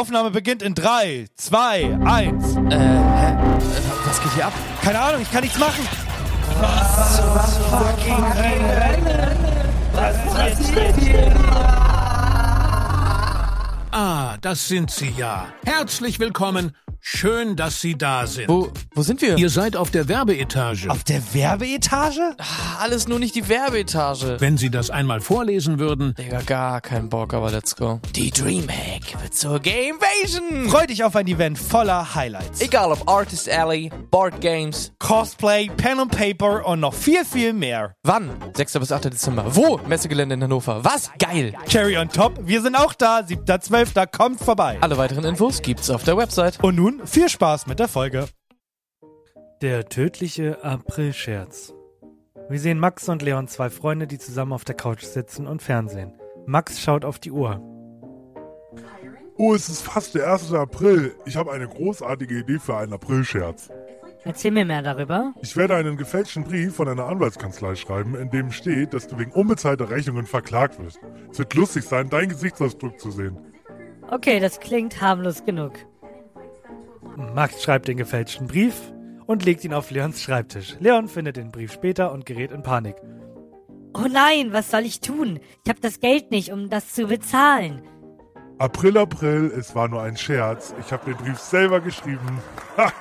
Aufnahme beginnt in 3, 2, 1. Was geht hier ab? Keine Ahnung, ich kann nichts machen. Was fucking Hölle? Was passiert hier? Ah, das sind Sie ja. Herzlich willkommen. Schön, dass Sie da sind. Wo sind wir? Ihr seid auf der Werbeetage. Auf der Werbeetage? Alles nur nicht die Werbeetage. Wenn Sie das einmal vorlesen würden. Digga, gar kein Bock, aber let's go. Die Dreamhack wird zur Gamevasion. Freu dich auf ein Event voller Highlights. Egal ob Artist Alley, Board Games. Cosplay, Pen and Paper und noch viel, viel mehr. Wann? 6. bis 8. Dezember. Wo? Messegelände in Hannover. Was? Geil. Cherry on top, wir sind auch da. 7.12. Kommt vorbei. Alle weiteren Infos gibt's auf der Website. Und nun viel Spaß mit der Folge. Der tödliche April-Scherz. Wir sehen Max und Leon, zwei Freunde, die zusammen auf der Couch sitzen und Fernsehen. Max schaut auf die Uhr. Oh, es ist fast der 1. April. Ich habe eine großartige Idee für einen April-Scherz. Erzähl mir mehr darüber. Ich werde einen gefälschten Brief von einer Anwaltskanzlei schreiben, in dem steht, dass du wegen unbezahlter Rechnungen verklagt wirst. Es wird lustig sein, deinen Gesichtsausdruck zu sehen. Okay, das klingt harmlos genug. Max schreibt den gefälschten Brief und legt ihn auf Leons Schreibtisch. Leon findet den Brief später und gerät in Panik. Oh nein, was soll ich tun? Ich habe das Geld nicht, um das zu bezahlen. April, April, es war nur ein Scherz. Ich habe den Brief selber geschrieben. Ha!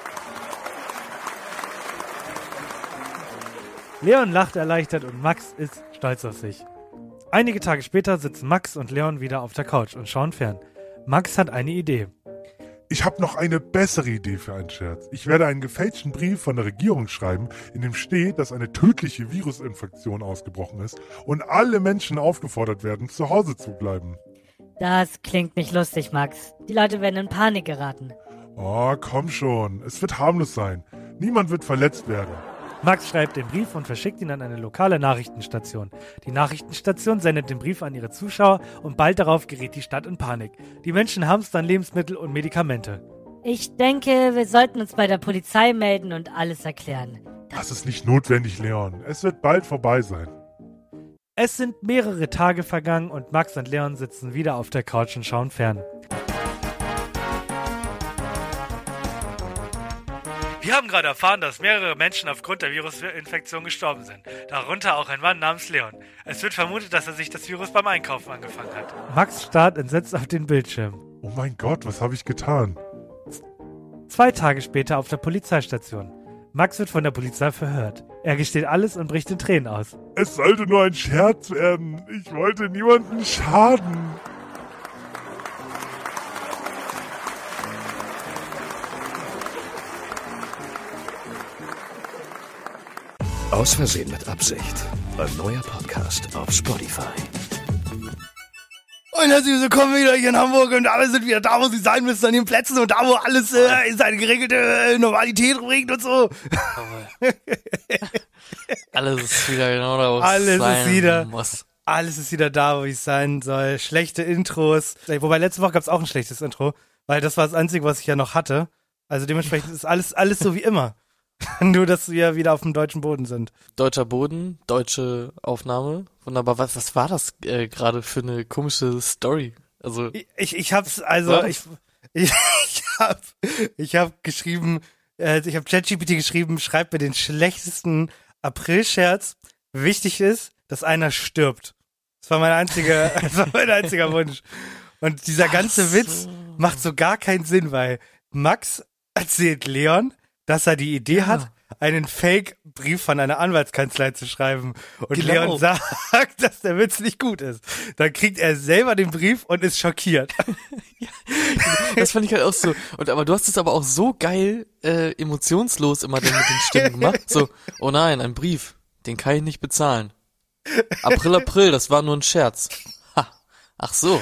Leon lacht erleichtert und Max ist stolz auf sich. Einige Tage später sitzen Max und Leon wieder auf der Couch und schauen fern. Max hat eine Idee. Ich habe noch eine bessere Idee für einen Scherz. Ich werde einen gefälschten Brief von der Regierung schreiben, in dem steht, dass eine tödliche Virusinfektion ausgebrochen ist und alle Menschen aufgefordert werden, zu Hause zu bleiben. Das klingt nicht lustig, Max. Die Leute werden in Panik geraten. Oh, komm schon. Es wird harmlos sein. Niemand wird verletzt werden. Max schreibt den Brief und verschickt ihn an eine lokale Nachrichtenstation. Die Nachrichtenstation sendet den Brief an ihre Zuschauer und bald darauf gerät die Stadt in Panik. Die Menschen hamstern Lebensmittel und Medikamente. Ich denke, wir sollten uns bei der Polizei melden und alles erklären. Das ist nicht notwendig, Leon. Es wird bald vorbei sein. Es sind mehrere Tage vergangen und Max und Leon sitzen wieder auf der Couch und schauen fern. Wir haben gerade erfahren, dass mehrere Menschen aufgrund der Virusinfektion gestorben sind. Darunter auch ein Mann namens Leon. Es wird vermutet, dass er sich das Virus beim Einkaufen angefangen hat. Max starrt entsetzt auf den Bildschirm. Oh mein Gott, was habe ich getan? 2 Tage später auf der Polizeistation. Max wird von der Polizei verhört. Er gesteht alles und bricht in Tränen aus. Es sollte nur ein Scherz werden. Ich wollte niemandem schaden. Aus Versehen mit Absicht. Ein neuer Podcast auf Spotify. Und herzlich willkommen wieder hier in Hamburg und alle sind wieder da, wo sie sein müssen, an den Plätzen und da, wo alles in seine geregelte Normalität bringt und so. Alles ist wieder genau da, wo es Alles sein ist wieder. muss. Alles ist wieder da, wo es sein soll. Schlechte Intros. Wobei, letzte Woche gab es auch ein schlechtes Intro, weil das war das Einzige, was ich ja noch hatte. Also dementsprechend ist alles so wie immer. Nur, dass wir wieder auf dem deutschen Boden sind. Deutscher Boden, deutsche Aufnahme. Wunderbar. Was war das gerade für eine komische Story? Also Ich hab's, also, ich hab geschrieben, ich hab ChatGPT geschrieben, schreib mir den schlechtesten April-Scherz. Wichtig ist, dass einer stirbt. Das war mein einziger Wunsch. Und dieser ganze Witz macht so gar keinen Sinn, weil Max erzählt Leon, dass er die Idee hat, einen Fake-Brief von einer Anwaltskanzlei zu schreiben. Und Genau. Leon sagt, dass der Witz nicht gut ist. Dann kriegt er selber den Brief und ist schockiert. das fand ich halt auch so. Aber du hast es aber auch so geil emotionslos immer dann mit den Stimmen gemacht. So, oh nein, ein Brief, den kann ich nicht bezahlen. April, April, das war nur ein Scherz. Ha, ach so.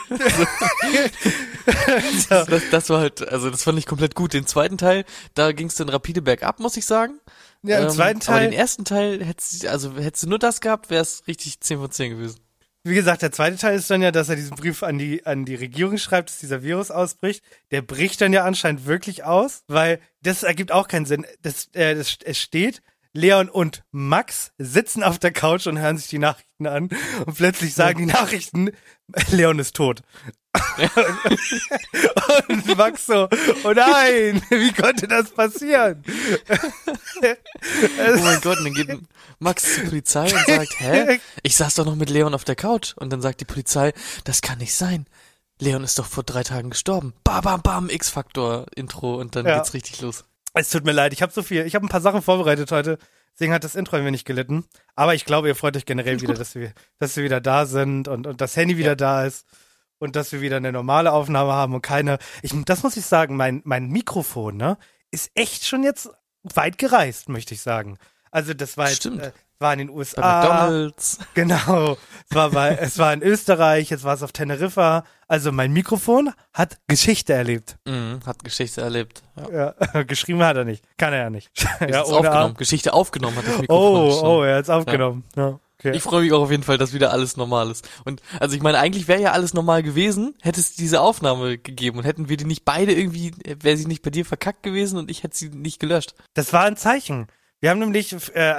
Das war halt, also das fand ich komplett gut. Den zweiten Teil, da ging es dann rapide bergab, muss ich sagen. Ja, im zweiten Teil. Aber den ersten Teil, hättest du nur das gehabt, wäre es richtig 10 von 10 gewesen. Wie gesagt, der zweite Teil ist dann ja, dass er diesen Brief an die Regierung schreibt, dass dieser Virus ausbricht. Der bricht dann ja anscheinend wirklich aus, weil das ergibt auch keinen Sinn. Es steht, Leon und Max sitzen auf der Couch und hören sich die Nachrichten an und plötzlich sagen die Nachrichten, Leon ist tot. Und Max so, oh nein, wie konnte das passieren? Oh mein Gott, und dann geht Max zur Polizei und sagt, hä? Ich saß doch noch mit Leon auf der Couch. Und dann sagt die Polizei, das kann nicht sein. Leon ist doch vor 3 Tagen gestorben. Bam, bam, bam, X-Factor-Intro und dann geht's richtig los. Es tut mir leid, ich habe ein paar Sachen vorbereitet heute, deswegen hat das Intro ein wenig gelitten. Aber ich glaube, ihr freut euch generell wieder, dass wir wieder da sind und das Handy wieder da ist und dass wir wieder eine normale Aufnahme haben und keine. Das muss ich sagen, mein Mikrofon, ne, ist echt schon jetzt weit gereist, möchte ich sagen. Also das war jetzt, war in den USA. Bei McDonald's. Genau. Es war in Österreich, jetzt war es auf Teneriffa. Also mein Mikrofon hat Geschichte erlebt. Hat Geschichte erlebt. Ja. Ja, geschrieben hat er nicht. Kann er ja nicht. Ja, aufgenommen. Geschichte aufgenommen hat das Mikrofon. Er hat's aufgenommen. Ja. Okay. Ich freue mich auch auf jeden Fall, dass wieder alles normal ist. Und also ich meine, eigentlich wäre ja alles normal gewesen, hätte es diese Aufnahme gegeben und hätten wir die nicht beide irgendwie, wäre sie nicht bei dir verkackt gewesen und ich hätte sie nicht gelöscht. Das war ein Zeichen. Wir haben nämlich,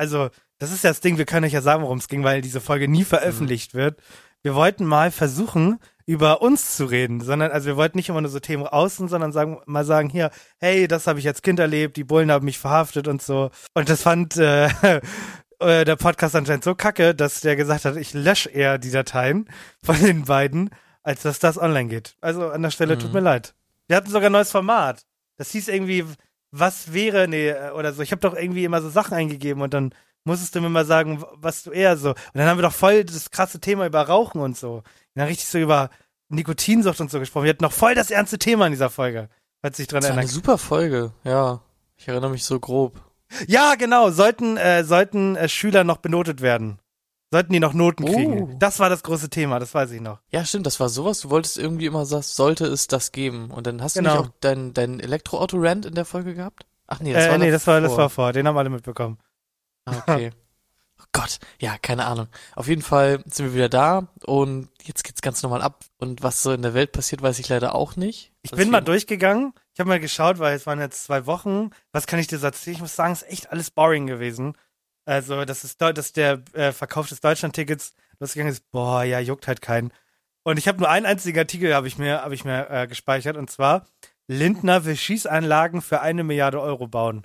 das ist ja das Ding, wir können euch ja sagen, worum es ging, weil diese Folge nie veröffentlicht wird. Wir wollten mal versuchen, über uns zu reden, also wir wollten nicht immer nur so Themen außen, sondern sagen, hier, hey, das habe ich als Kind erlebt, die Bullen haben mich verhaftet und so. Und das fand der Podcast anscheinend so kacke, dass der gesagt hat, ich lösche eher die Dateien von den beiden, als dass das online geht. Also an der Stelle tut mir leid. Wir hatten sogar ein neues Format. Das hieß irgendwie, was wäre, oder so. Ich habe doch irgendwie immer so Sachen eingegeben und dann musstest du mir mal sagen, was du eher so. Und dann haben wir doch voll das krasse Thema über Rauchen und so. Und dann richtig so über Nikotinsucht und so gesprochen. Wir hatten noch voll das ernste Thema in dieser Folge. Falls sich dran erinnert. Das war eine super Folge, ja. Ich erinnere mich so grob. Ja, genau. Sollten Schüler noch benotet werden? Sollten die noch Noten kriegen? Das war das große Thema, das weiß ich noch. Ja, stimmt, das war sowas. Du wolltest irgendwie immer sagen, sollte es das geben. Und dann hast du nicht auch dein Elektroauto-Rant in der Folge gehabt? Ach nee, das war vor. Den haben alle mitbekommen. Okay. Oh Gott, ja, keine Ahnung. Auf jeden Fall sind wir wieder da und jetzt geht's ganz normal ab. Und was so in der Welt passiert, weiß ich leider auch nicht. Ich bin mal durchgegangen. Ich habe mal geschaut, weil es waren jetzt 2 Wochen. Was kann ich dir erzählen? Ich muss sagen, es ist echt alles boring gewesen. Also, dass der Verkauf des Deutschland-Tickets losgegangen ist, juckt halt keinen. Und ich habe nur einen einzigen Artikel, habe ich mir gespeichert, und zwar, Lindner will Schießanlagen für 1 Milliarde Euro bauen.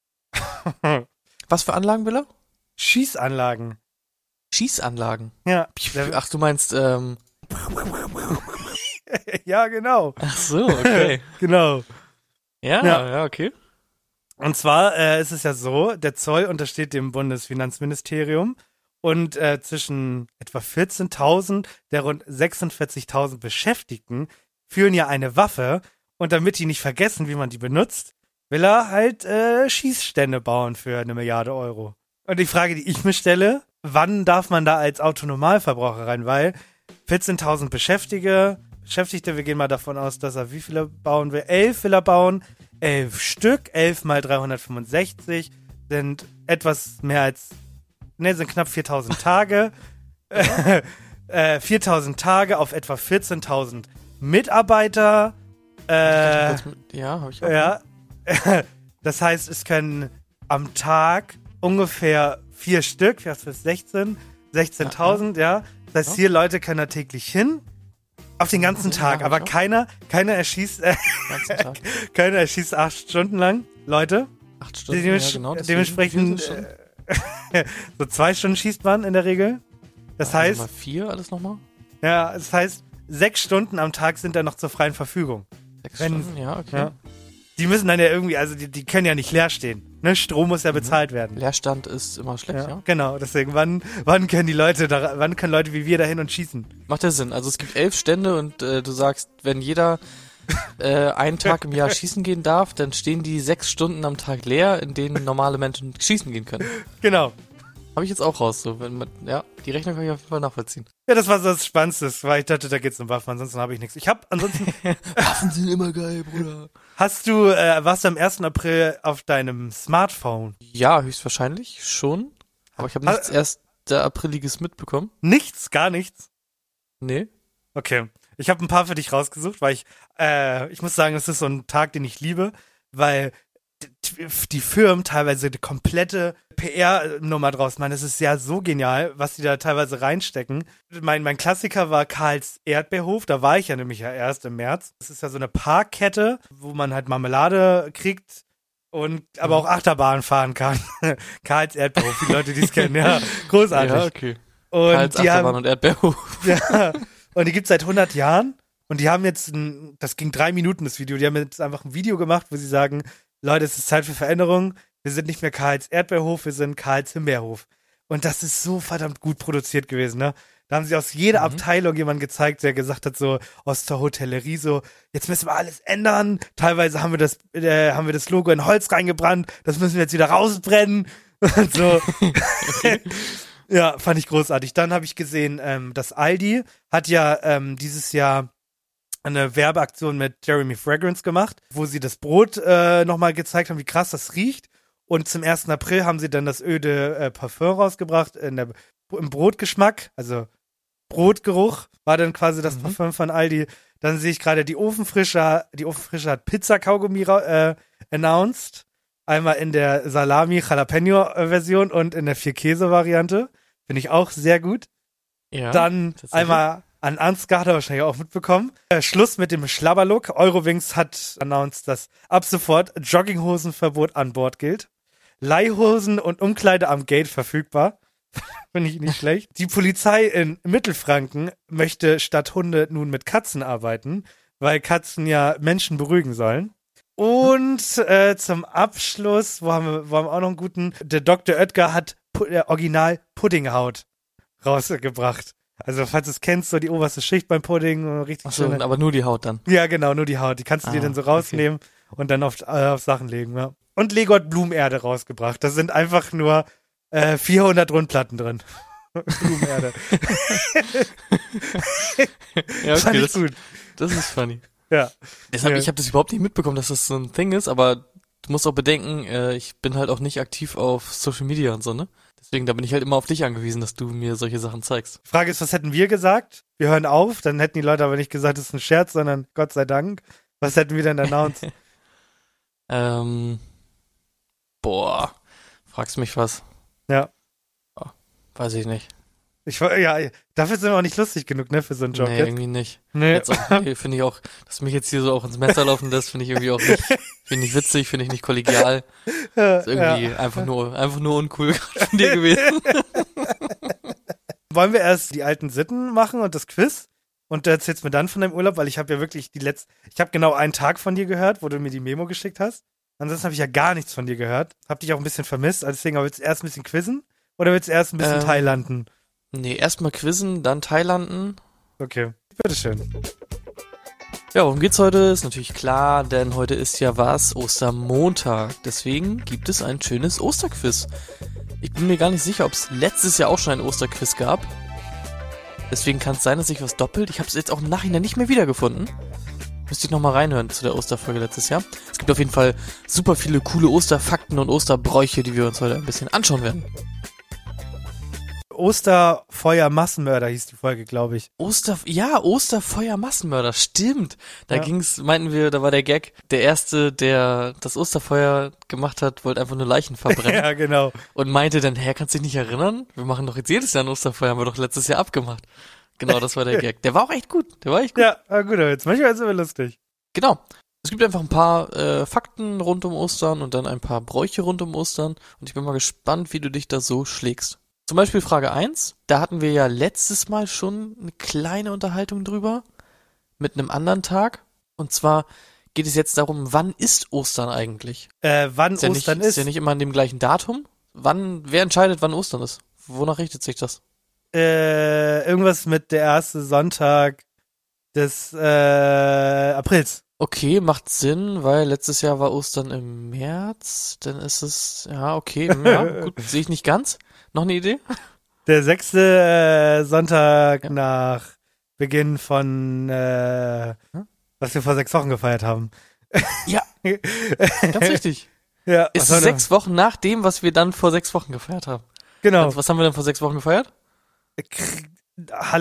Was für Anlagen will er? Schießanlagen. Schießanlagen? Ja. Ach, du meinst, Ja, genau. Ach so, okay. Genau. Ja, okay. Und zwar ist es ja so, der Zoll untersteht dem Bundesfinanzministerium und zwischen etwa 14.000 der rund 46.000 Beschäftigten führen ja eine Waffe und damit die nicht vergessen, wie man die benutzt, will er halt Schießstände bauen für 1 Milliarde Euro. Und die Frage, die ich mir stelle, wann darf man da als Autonormalverbraucher rein? Weil 14.000 Beschäftigte, wir gehen mal davon aus, dass er wie viele bauen will? 11 will er bauen. 11 Stück, 11 mal 365 sind sind knapp 4.000 Tage. 4.000 Tage auf etwa 14.000 Mitarbeiter. Ja, habe ich auch. Ja. Das heißt, es können am Tag ungefähr 4 Stück, das ist 16.000, ja. Das heißt, 4 Leute können da täglich hin. Auf den ganzen Tag, aber keiner erschießt, keiner erschießt 8 Stunden lang, Leute. 8 Stunden, ja, genau. Dementsprechend, so 2 Stunden schießt man in der Regel. Das heißt. Mal 4, alles nochmal? Ja, das heißt, 6 Stunden am Tag sind dann noch zur freien Verfügung. 6 Stunden, ja, okay. Ja. Die müssen dann ja irgendwie, also die können ja nicht leer stehen. Ne? Strom muss ja bezahlt werden. Leerstand ist immer schlecht, ja. Genau, deswegen, wann können Leute wie wir da hin und schießen? Macht ja Sinn. Also es gibt 11 Stände und du sagst, wenn jeder einen Tag im Jahr schießen gehen darf, dann stehen die 6 Stunden am Tag leer, in denen normale Menschen schießen gehen können. Genau. Habe ich jetzt auch raus, so, die Rechnung kann ich auf jeden Fall nachvollziehen. Ja, das war so das Spannendste, weil ich dachte, da geht's um Waffen, ansonsten habe ich nichts. Waffen sind immer geil, Bruder. Warst du am 1. April auf deinem Smartphone? Ja, höchstwahrscheinlich, schon. Aber ich habe nichts Apriliges mitbekommen. Nichts? Gar nichts? Nee. Okay. Ich habe ein paar für dich rausgesucht, weil ich muss sagen, das ist so ein Tag, den ich liebe, weil die Firmen teilweise eine komplette PR-Nummer draus machen. Das ist ja so genial, was die da teilweise reinstecken. Mein Klassiker war Karls Erdbeerhof. Da war ich ja nämlich ja erst im März. Das ist ja so eine Parkkette, wo man halt Marmelade kriegt und aber auch Achterbahn fahren kann. Karls Erdbeerhof, die Leute, die es kennen. Ja, großartig. Ja, okay. Und Karls Achterbahn und Erdbeerhof. Ja, und die gibt's seit 100 Jahren. Und die haben jetzt, das ging 3 Minuten, das Video, die haben jetzt einfach ein Video gemacht, wo sie sagen, Leute, es ist Zeit für Veränderung. Wir sind nicht mehr Karls Erdbeerhof, wir sind Karls Himbeerhof. Und das ist so verdammt gut produziert gewesen, ne? Da haben sie aus jeder Abteilung jemanden gezeigt, der gesagt hat, so aus der Hotellerie, so, jetzt müssen wir alles ändern. Teilweise haben wir das Logo in Holz reingebrannt, das müssen wir jetzt wieder rausbrennen. Und so. Ja, fand ich großartig. Dann habe ich gesehen, dass Aldi hat ja dieses Jahr eine Werbeaktion mit Jeremy Fragrance gemacht, wo sie das Brot nochmal gezeigt haben, wie krass das riecht. Und zum 1. April haben sie dann das Eau de Parfum rausgebracht im Brotgeschmack, also Brotgeruch war dann quasi das Parfum von Aldi. Dann sehe ich gerade die Ofenfrische hat Pizza-Kaugummi announced. Einmal in der Salami-Jalapeno-Version und in der 4-Käse-Variante. Finde ich auch sehr gut. Ja, dann einmal an Ansgar, hat er wahrscheinlich auch mitbekommen. Schluss mit dem Schlabberlook. Eurowings hat announced, dass ab sofort Jogginghosenverbot an Bord gilt. Leihhosen und Umkleide am Gate verfügbar. Finde ich nicht schlecht. Die Polizei in Mittelfranken möchte statt Hunde nun mit Katzen arbeiten, weil Katzen ja Menschen beruhigen sollen. Und zum Abschluss, wo haben wir auch noch einen guten, der Dr. Oetker hat Original Puddinghaut rausgebracht. Also falls du es kennst, so die oberste Schicht beim Pudding. Richtig Ach so, aber nur die Haut dann. Ja, genau, nur die Haut. Die kannst du dir dann so rausnehmen und dann auf Sachen legen. Ja. Und Lego hat Blumenerde rausgebracht. Da sind einfach nur 400 Rundplatten drin. Blumenerde. Ja, okay, das gut. Das ist funny. Ja. Ich habe das überhaupt nicht mitbekommen, dass das so ein Thing ist, aber du musst auch bedenken, ich bin halt auch nicht aktiv auf Social Media und so, ne? Deswegen, da bin ich halt immer auf dich angewiesen, dass du mir solche Sachen zeigst. Die Frage ist, was hätten wir gesagt? Wir hören auf, dann hätten die Leute aber nicht gesagt, das ist ein Scherz, sondern Gott sei Dank. Was hätten wir denn announced? Fragst mich was? Ja. Oh, weiß ich nicht. Dafür sind wir auch nicht lustig genug, ne, für so einen Job. Nee, jetzt. irgendwie nicht. Nee. Jetzt auch, finde ich auch, dass du mich jetzt hier so auch ins Messer laufen lässt, finde ich irgendwie auch nicht, finde ich witzig, finde ich nicht kollegial. Ist irgendwie einfach nur uncool von dir gewesen. Wollen wir erst die alten Sitten machen und das Quiz? Und du erzählst mir dann von deinem Urlaub, weil ich habe ja wirklich ich habe genau einen Tag von dir gehört, wo du mir die Memo geschickt hast. Ansonsten habe ich ja gar nichts von dir gehört. Hab dich auch ein bisschen vermisst, also deswegen, willst du erst ein bisschen quizzen oder willst du erst ein bisschen Thailanden? Nee, erstmal quizzen, dann Thailanden. Okay, bitteschön. Ja, worum geht's heute? Ist natürlich klar, denn heute ist ja was? Ostermontag. Deswegen gibt es ein schönes Osterquiz. Ich bin mir gar nicht sicher, ob es letztes Jahr auch schon ein Osterquiz gab. Deswegen kann es sein, dass sich was doppelt. Ich habe es jetzt auch im Nachhinein nicht mehr wiedergefunden. Müsste ich nochmal reinhören zu der Osterfolge letztes Jahr. Es gibt auf jeden Fall super viele coole Osterfakten und Osterbräuche, die wir uns heute ein bisschen anschauen werden. Osterfeuer-Massenmörder hieß die Folge, glaube ich. Osterfeuer-Massenmörder, stimmt. Da meinten wir, da war der Gag, der Erste, der das Osterfeuer gemacht hat, wollte einfach nur Leichen verbrennen. Ja, genau. Und meinte dann, kannst du dich nicht erinnern? Wir machen doch jetzt jedes Jahr ein Osterfeuer, haben wir doch letztes Jahr abgemacht. Genau, das war der Gag. Der war auch echt gut. Ja, gut, aber jetzt manchmal ist es aber lustig. Genau. Es gibt einfach ein paar Fakten rund um Ostern und dann ein paar Bräuche rund um Ostern. Und ich bin mal gespannt, wie du dich da so schlägst. Zum Beispiel Frage 1, da hatten wir ja letztes Mal schon eine kleine Unterhaltung drüber, mit einem anderen Tag. Und zwar geht es jetzt darum, wann ist Ostern eigentlich? Wann ist ja Ostern ist ja nicht immer an dem gleichen Datum. Wer entscheidet, wann Ostern ist? Wonach richtet sich das? Irgendwas mit der erste Sonntag des Aprils. Okay, macht Sinn, weil letztes Jahr war Ostern im März, dann ist es, ja, okay, gut, sehe ich nicht ganz. Noch eine Idee? Der 6. Sonntag nach Beginn von, was wir vor 6 Wochen gefeiert haben. Ja, ganz richtig. Ja, ist 6 Wochen nach dem, was wir dann vor 6 Wochen gefeiert haben. Genau. Und was haben wir dann vor 6 Wochen gefeiert?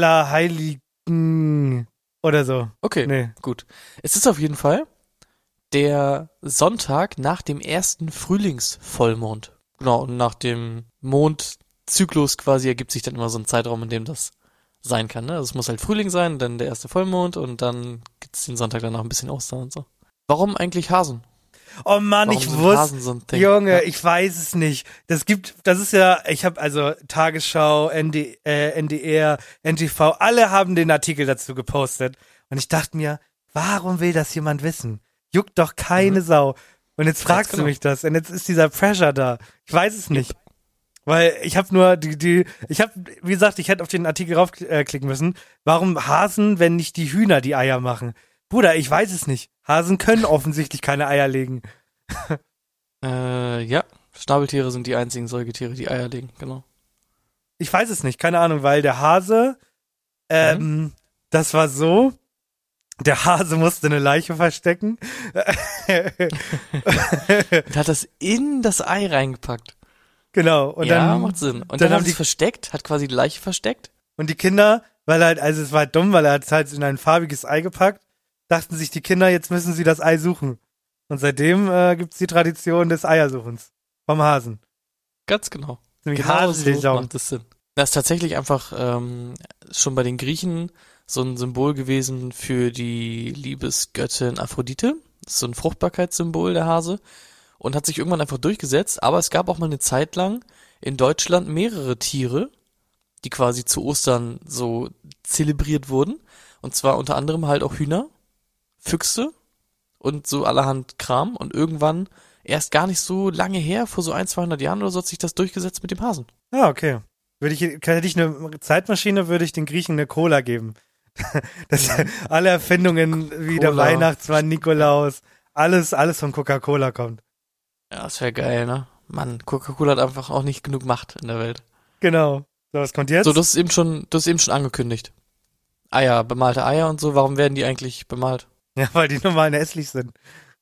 Allerheiligen oder so. Okay, gut. Es ist auf jeden Fall der Sonntag nach dem ersten Frühlingsvollmond. Genau, und nach dem Mondzyklus quasi ergibt sich dann immer so ein Zeitraum, in dem das sein kann. Ne? Also es muss halt Frühling sein, dann der erste Vollmond und dann gibt's den Sonntag danach ein bisschen Ostern und so. Warum eigentlich Hasen? Oh Mann, Warum ich sind wusste, Hasen so ein Ding? Junge, Ja. ich weiß es nicht. Das ist ja, ich habe also Tagesschau, NDR, NTV, alle haben den Artikel dazu gepostet. Und ich dachte mir, warum will das jemand wissen? Juckt doch keine Sau. Und jetzt fragst du mich das. Und jetzt ist dieser Pressure da. Ich weiß es nicht. Weil ich habe nur wie gesagt, ich hätte auf den Artikel raufklicken müssen. Warum Hasen, wenn nicht die Hühner die Eier machen? Bruder, ich weiß es nicht. Hasen können offensichtlich keine Eier legen. Ja, Schnabeltiere sind die einzigen Säugetiere, die Eier legen, genau. Ich weiß es nicht, keine Ahnung, weil der Hase, das war so, der Hase musste eine Leiche verstecken. Und hat das in das Ei reingepackt. Genau. Und ja, dann macht Sinn. Und dann dann haben haben sie es versteckt, hat quasi die Leiche versteckt. Und die Kinder, weil halt, also es war halt dumm, weil er hat es halt in ein farbiges Ei gepackt, dachten sich die Kinder, jetzt müssen sie das Ei suchen. Und seitdem gibt's die Tradition des Eiersuchens vom Hasen. Ganz genau. Nämlich Genau so Hasensaison. macht das Sinn. Das ist tatsächlich einfach schon bei den Griechen so ein Symbol gewesen für die Liebesgöttin Aphrodite. Das ist so ein Fruchtbarkeitssymbol, der Hase. Und hat sich irgendwann einfach durchgesetzt. Aber es gab auch mal eine Zeit lang in Deutschland mehrere Tiere, die quasi zu Ostern so zelebriert wurden. Und zwar unter anderem halt auch Hühner, Füchse und so allerhand Kram. Und irgendwann, erst gar nicht so lange her, vor so 200 Jahren oder so, hat sich das durchgesetzt mit dem Hasen. Ah, okay. Hätte ich eine Zeitmaschine, würde ich den Griechen eine Cola geben. Alle Erfindungen wie der Cola. Weihnachtsmann, Nikolaus, alles von Coca-Cola kommt. Ja, das wäre geil, ne? Mann, Coca-Cola hat einfach auch nicht genug Macht in der Welt. Genau. So, was kommt jetzt? So, du hast eben schon angekündigt. Eier, bemalte Eier und so, warum werden die eigentlich bemalt? Ja, weil die normal hässlich sind.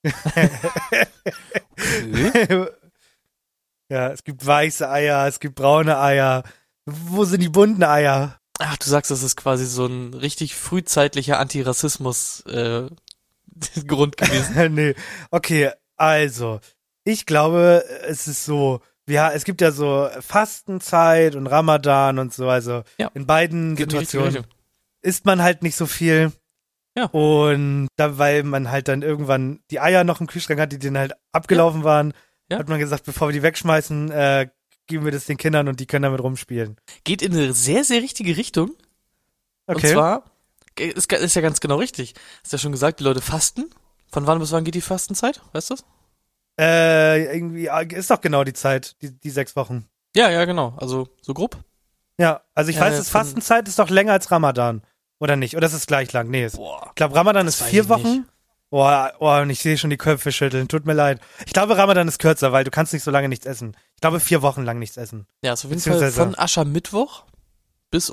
Ja, es gibt weiße Eier, es gibt braune Eier. Wo sind die bunten Eier? Ach, du sagst, das ist quasi so ein richtig frühzeitlicher Antirassismus Grund gewesen. Nee. Okay, also, ich glaube, es ist so, ja, es gibt ja so Fastenzeit und Ramadan und so, also Ja. in beiden Geht in die richtige Situationen isst man halt nicht so viel. Ja. Und da, weil man halt dann irgendwann die Eier noch im Kühlschrank hat, die dann halt abgelaufen waren, Ja. hat man gesagt, bevor wir die wegschmeißen, geben wir das den Kindern und die können damit rumspielen. Geht in eine sehr, sehr richtige Richtung. Okay. Und zwar, ist ja ganz genau richtig. Hast ja schon gesagt, die Leute fasten. Von wann bis wann geht die Fastenzeit? Weißt du das? Irgendwie, ist doch genau die Zeit, die 6 Wochen. Ja, genau. Also, so grob. Ja, also ich weiß, das von- Fastenzeit ist doch länger als Ramadan. Oder nicht? Oder ist es gleich lang? Nee, ich glaube, Ramadan ist weiß 4 ich Wochen. nicht. Und ich sehe schon die Köpfe schütteln. Tut mir leid. Ich glaube, Ramadan ist kürzer, weil du kannst nicht so lange nichts essen. Ich glaube, 4 Wochen lang nichts essen. Ja, ist auf jeden Fall Beziehungsweise- von Aschermittwoch bis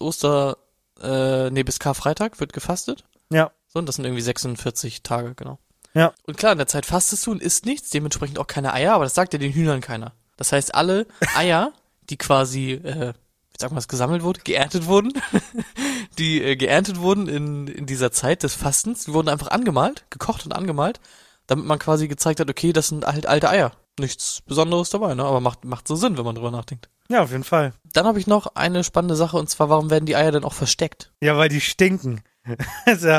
bis Karfreitag wird gefastet. Ja. So, und das sind irgendwie 46 Tage, genau. Ja. Und klar, in der Zeit fastest du und isst nichts, dementsprechend auch keine Eier, aber das sagt ja den Hühnern keiner. Das heißt, alle Eier, die quasi, wie sagt man das, gesammelt wurden, geerntet wurden, die geerntet wurden in dieser Zeit des Fastens, die wurden einfach angemalt, gekocht und angemalt, damit man quasi gezeigt hat, okay, das sind halt alte Eier. Nichts Besonderes dabei, ne? Aber macht so Sinn, wenn man drüber nachdenkt. Ja, auf jeden Fall. Dann habe ich noch eine spannende Sache, und zwar, warum werden die Eier denn auch versteckt? Ja, weil die stinken. Also,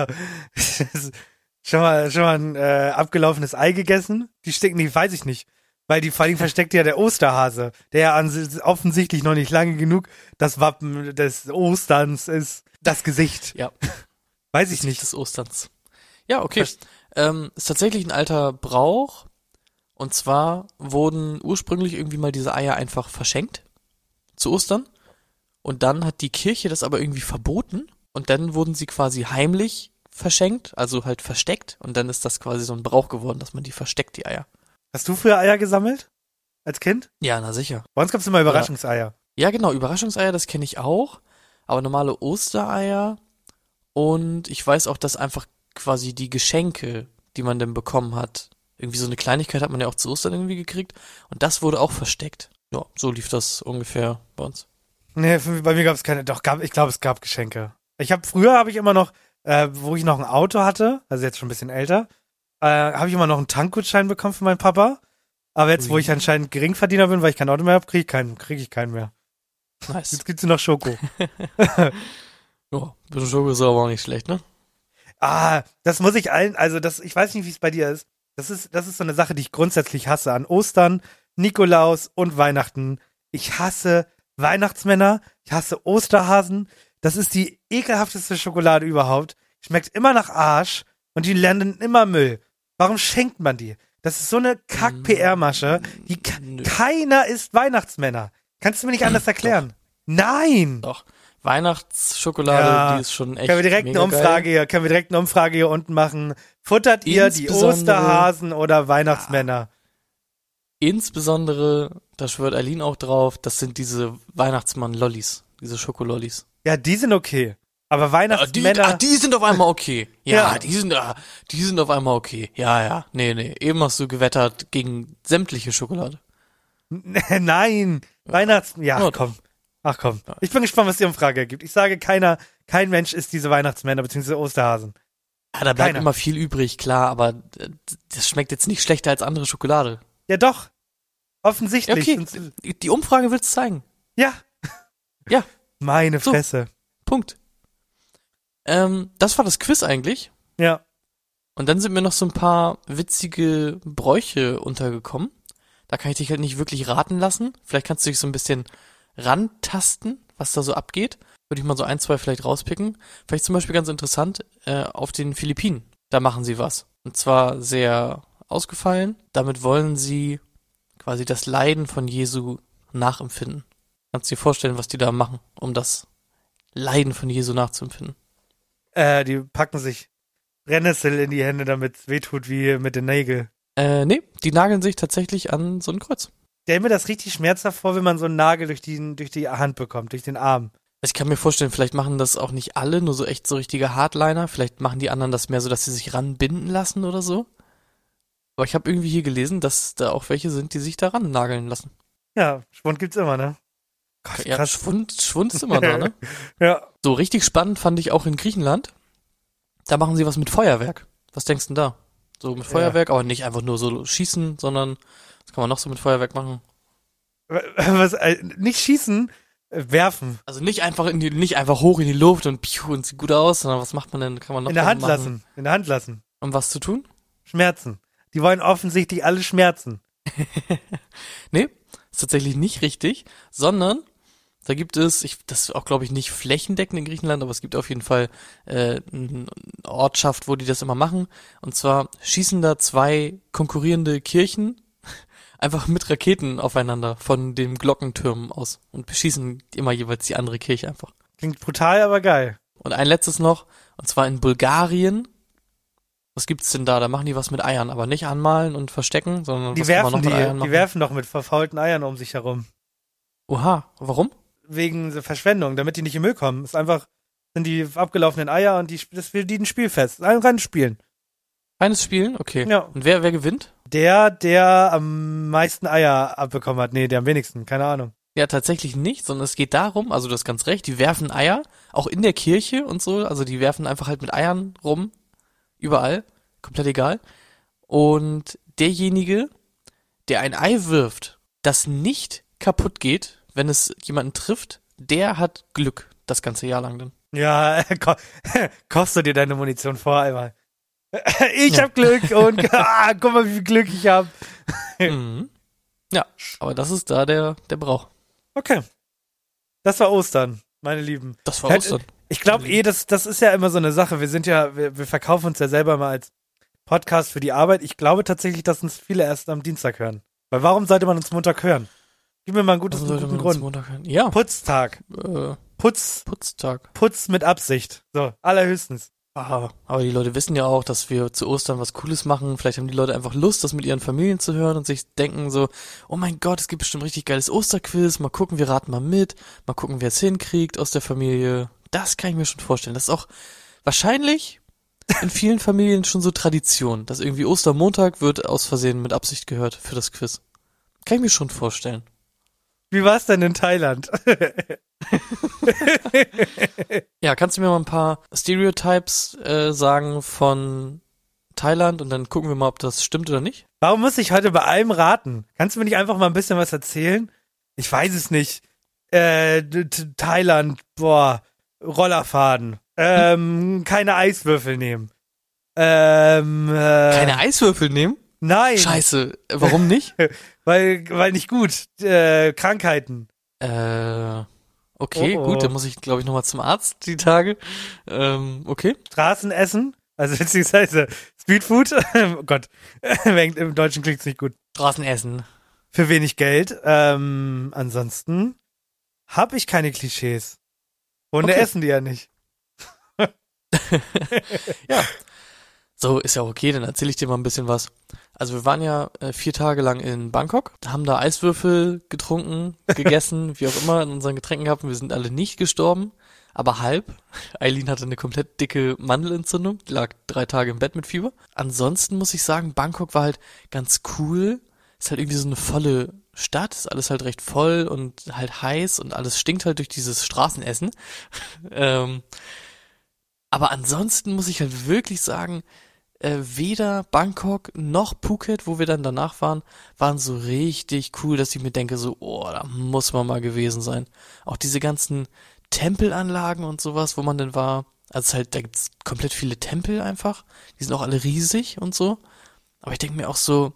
schon mal ein abgelaufenes Ei gegessen? Die stinken nicht, weiß ich nicht. Weil vor allem versteckt ja der Osterhase, der ja offensichtlich noch nicht lange genug das Wappen des Osterns ist. Das Gesicht. Ja. Weiß ich nicht. Des Osterns. Ja, okay. Ist tatsächlich ein alter Brauch. Und zwar wurden ursprünglich irgendwie mal diese Eier einfach verschenkt zu Ostern. Und dann hat die Kirche das aber irgendwie verboten. Und dann wurden sie quasi heimlich verschenkt, also halt versteckt. Und dann ist das quasi so ein Brauch geworden, dass man die versteckt, die Eier. Hast du früher Eier gesammelt? Als Kind? Ja, na sicher. Bei uns gab es immer Überraschungseier. Ja, genau, Überraschungseier, das kenne ich auch. Aber normale Ostereier. Und ich weiß auch, dass einfach quasi die Geschenke, die man dann bekommen hat, irgendwie so eine Kleinigkeit hat man ja auch zu Ostern irgendwie gekriegt. Und das wurde auch versteckt. Ja, so lief das ungefähr bei uns. Nee, bei mir gab es keine, ich glaube, es gab Geschenke. Früher habe ich immer noch, wo ich noch ein Auto hatte, also jetzt schon ein bisschen älter, habe ich immer noch einen Tankgutschein bekommen von meinem Papa. Aber jetzt, wo ich anscheinend Geringverdiener bin, weil ich kein Auto mehr habe, krieg ich keinen mehr. Nice. Jetzt gibt's nur noch Schoko. Ja, ein bisschen Schoko ist aber auch nicht schlecht, ne? Das muss ich allen, also ich weiß nicht, wie es bei dir ist. Das ist so eine Sache, die ich grundsätzlich hasse. An Ostern, Nikolaus und Weihnachten. Ich hasse Weihnachtsmänner, ich hasse Osterhasen. Das ist die ekelhafteste Schokolade überhaupt. Schmeckt immer nach Arsch und die landen immer Müll. Warum schenkt man die? Das ist so eine Kack-PR-Masche. Keiner isst Weihnachtsmänner. Kannst du mir nicht anders erklären? Doch. Nein! Doch. Weihnachtsschokolade, die ist schon echt Können wir direkt eine Umfrage hier unten machen. Futtert ihr die Osterhasen oder Weihnachtsmänner? Insbesondere, da schwört Eileen auch drauf, das sind diese Weihnachtsmann-Lollis, diese Schokolollis. Ja, die sind okay. Aber Weihnachtsmänner... Die sind auf einmal okay. Ja, Ja. die sind auf einmal okay. Ja. Nee. Eben hast du gewettert gegen sämtliche Schokolade. Nein, Ja, komm. Ach komm. Ich bin gespannt, was die Umfrage ergibt. Ich sage, kein Mensch isst diese Weihnachtsmänner bzw. Osterhasen. Ja, da bleibt Keiner. immer viel übrig, klar, aber das schmeckt jetzt nicht schlechter als andere Schokolade. Ja doch. Offensichtlich. Okay, die Umfrage wird's zeigen. Ja. Ja. Meine So. Fresse. Punkt. Das war das Quiz eigentlich. Ja. Und dann sind mir noch so ein paar witzige Bräuche untergekommen. Da kann ich dich halt nicht wirklich raten lassen. Vielleicht kannst du dich so ein bisschen rantasten, was da so abgeht. Würde ich mal so 1, 2 vielleicht rauspicken. Vielleicht zum Beispiel ganz interessant, auf den Philippinen. Da machen sie was. Und zwar sehr ausgefallen. Damit wollen sie quasi das Leiden von Jesu nachempfinden. Kannst du dir vorstellen, was die da machen, um das Leiden von Jesu nachzuempfinden? Die packen sich Brennnessel in die Hände, damit es wehtut wie mit den Nägeln. Nee, die nageln sich tatsächlich an so ein Kreuz. Stell mir das richtig schmerzhaft vor, wenn man so einen Nagel durch die Hand bekommt, durch den Arm. Ich kann mir vorstellen, vielleicht machen das auch nicht alle, nur so echt so richtige Hardliner. Vielleicht machen die anderen das mehr so, dass sie sich ranbinden lassen oder so. Aber ich habe irgendwie hier gelesen, dass da auch welche sind, die sich daran nageln lassen. Ja, Schwund gibt's immer, ne? Gott, Ja, krass. Schwund ist immer da, ne? Ja. So, richtig spannend fand ich auch in Griechenland. Da machen sie was mit Feuerwerk. Was denkst du denn da? So mit Feuerwerk, aber nicht einfach nur so schießen, sondern was kann man noch so mit Feuerwerk machen? Nicht schießen, werfen. Also nicht einfach hoch in die Luft und piu und sieht gut aus, sondern was macht man denn? Kann man noch In der damit Hand machen? lassen. In der Hand lassen. Um was zu tun? Schmerzen. Die wollen offensichtlich alle schmerzen. Nee, ist tatsächlich nicht richtig, sondern da gibt es, das ist auch glaube ich nicht flächendeckend in Griechenland, aber es gibt auf jeden Fall eine Ortschaft, wo die das immer machen. Und zwar schießen da 2 konkurrierende Kirchen einfach mit Raketen aufeinander von den Glockentürmen aus und beschießen immer jeweils die andere Kirche einfach. Klingt brutal, aber geil. Und ein letztes noch, und zwar in Bulgarien. Was gibt's denn da? Da machen die was mit Eiern, aber nicht anmalen und verstecken, sondern Die was kann man noch werfen mit Eiern die machen? werfen doch mit verfaulten Eiern um sich herum. Oha, warum? Wegen so Verschwendung, damit die nicht im Müll kommen. Ist einfach, sind die abgelaufenen Eier und das will die ein Spielfest. Ein reines Spielen. Reines Spielen? Okay. Ja. Und wer gewinnt? Der am meisten Eier abbekommen hat. Nee, der am wenigsten. Keine Ahnung. Ja, tatsächlich nicht, sondern es geht darum, also du hast ganz recht, die werfen Eier, auch in der Kirche und so, also die werfen einfach halt mit Eiern rum, überall, komplett egal. Und derjenige, der ein Ei wirft, das nicht kaputt geht, wenn es jemanden trifft, der hat Glück das ganze Jahr lang dann. Ja, kochst du dir deine Munition vor einmal. Ich hab Glück und guck mal, wie viel Glück ich hab. Mhm. Ja, aber das ist da der Brauch. Okay. Das war Ostern, meine Lieben. Das war Ostern. Ich glaube das ist ja immer so eine Sache. Wir verkaufen uns ja selber mal als Podcast für die Arbeit. Ich glaube tatsächlich, dass uns viele erst am Dienstag hören. Weil warum sollte man uns Montag hören? Gib mir mal einen guten Grund. Ja. Putztag. Putztag. Putz mit Absicht. So, allerhöchstens. Aber die Leute wissen ja auch, dass wir zu Ostern was Cooles machen. Vielleicht haben die Leute einfach Lust, das mit ihren Familien zu hören und sich denken so, oh mein Gott, es gibt bestimmt richtig geiles Osterquiz. Mal gucken, wir raten mal mit. Mal gucken, wer es hinkriegt aus der Familie. Das kann ich mir schon vorstellen. Das ist auch wahrscheinlich in vielen Familien schon so Tradition, dass irgendwie Ostermontag wird aus Versehen mit Absicht gehört für das Quiz. Kann ich mir schon vorstellen. Wie war's denn in Thailand? Ja, kannst du mir mal ein paar Stereotypes sagen von Thailand und dann gucken wir mal, ob das stimmt oder nicht. Warum muss ich heute bei allem raten? Kannst du mir nicht einfach mal ein bisschen was erzählen? Ich weiß es nicht. Thailand, Rollerfaden. Keine Eiswürfel nehmen. Keine Eiswürfel nehmen? Nein. Scheiße, warum nicht? weil nicht gut. Krankheiten. Okay, gut, dann muss ich, glaube ich, nochmal zum Arzt die Tage. Okay. Straßenessen, also beziehungsweise Streetfood. Oh Gott, im Deutschen klingt's nicht gut. Straßenessen. Für wenig Geld. Ansonsten habe ich keine Klischees. Hunde essen die ja nicht. Ja. So, ist ja okay, dann erzähle ich dir mal ein bisschen was. Also wir waren ja 4 Tage lang in Bangkok, haben da Eiswürfel getrunken, gegessen, wie auch immer, in unseren Getränken gehabt und wir sind alle nicht gestorben, aber halb. Eileen hatte eine komplett dicke Mandelentzündung, die lag 3 Tage im Bett mit Fieber. Ansonsten muss ich sagen, Bangkok war halt ganz cool. Ist halt irgendwie so eine volle Stadt, ist alles halt recht voll und halt heiß und alles stinkt halt durch dieses Straßenessen. Aber ansonsten muss ich halt wirklich sagen, weder Bangkok noch Phuket, wo wir dann danach waren so richtig cool, dass ich mir denke so, da muss man mal gewesen sein. Auch diese ganzen Tempelanlagen und sowas, wo man denn war, also halt, da gibt's komplett viele Tempel einfach, die sind auch alle riesig und so. Aber ich denke mir auch so,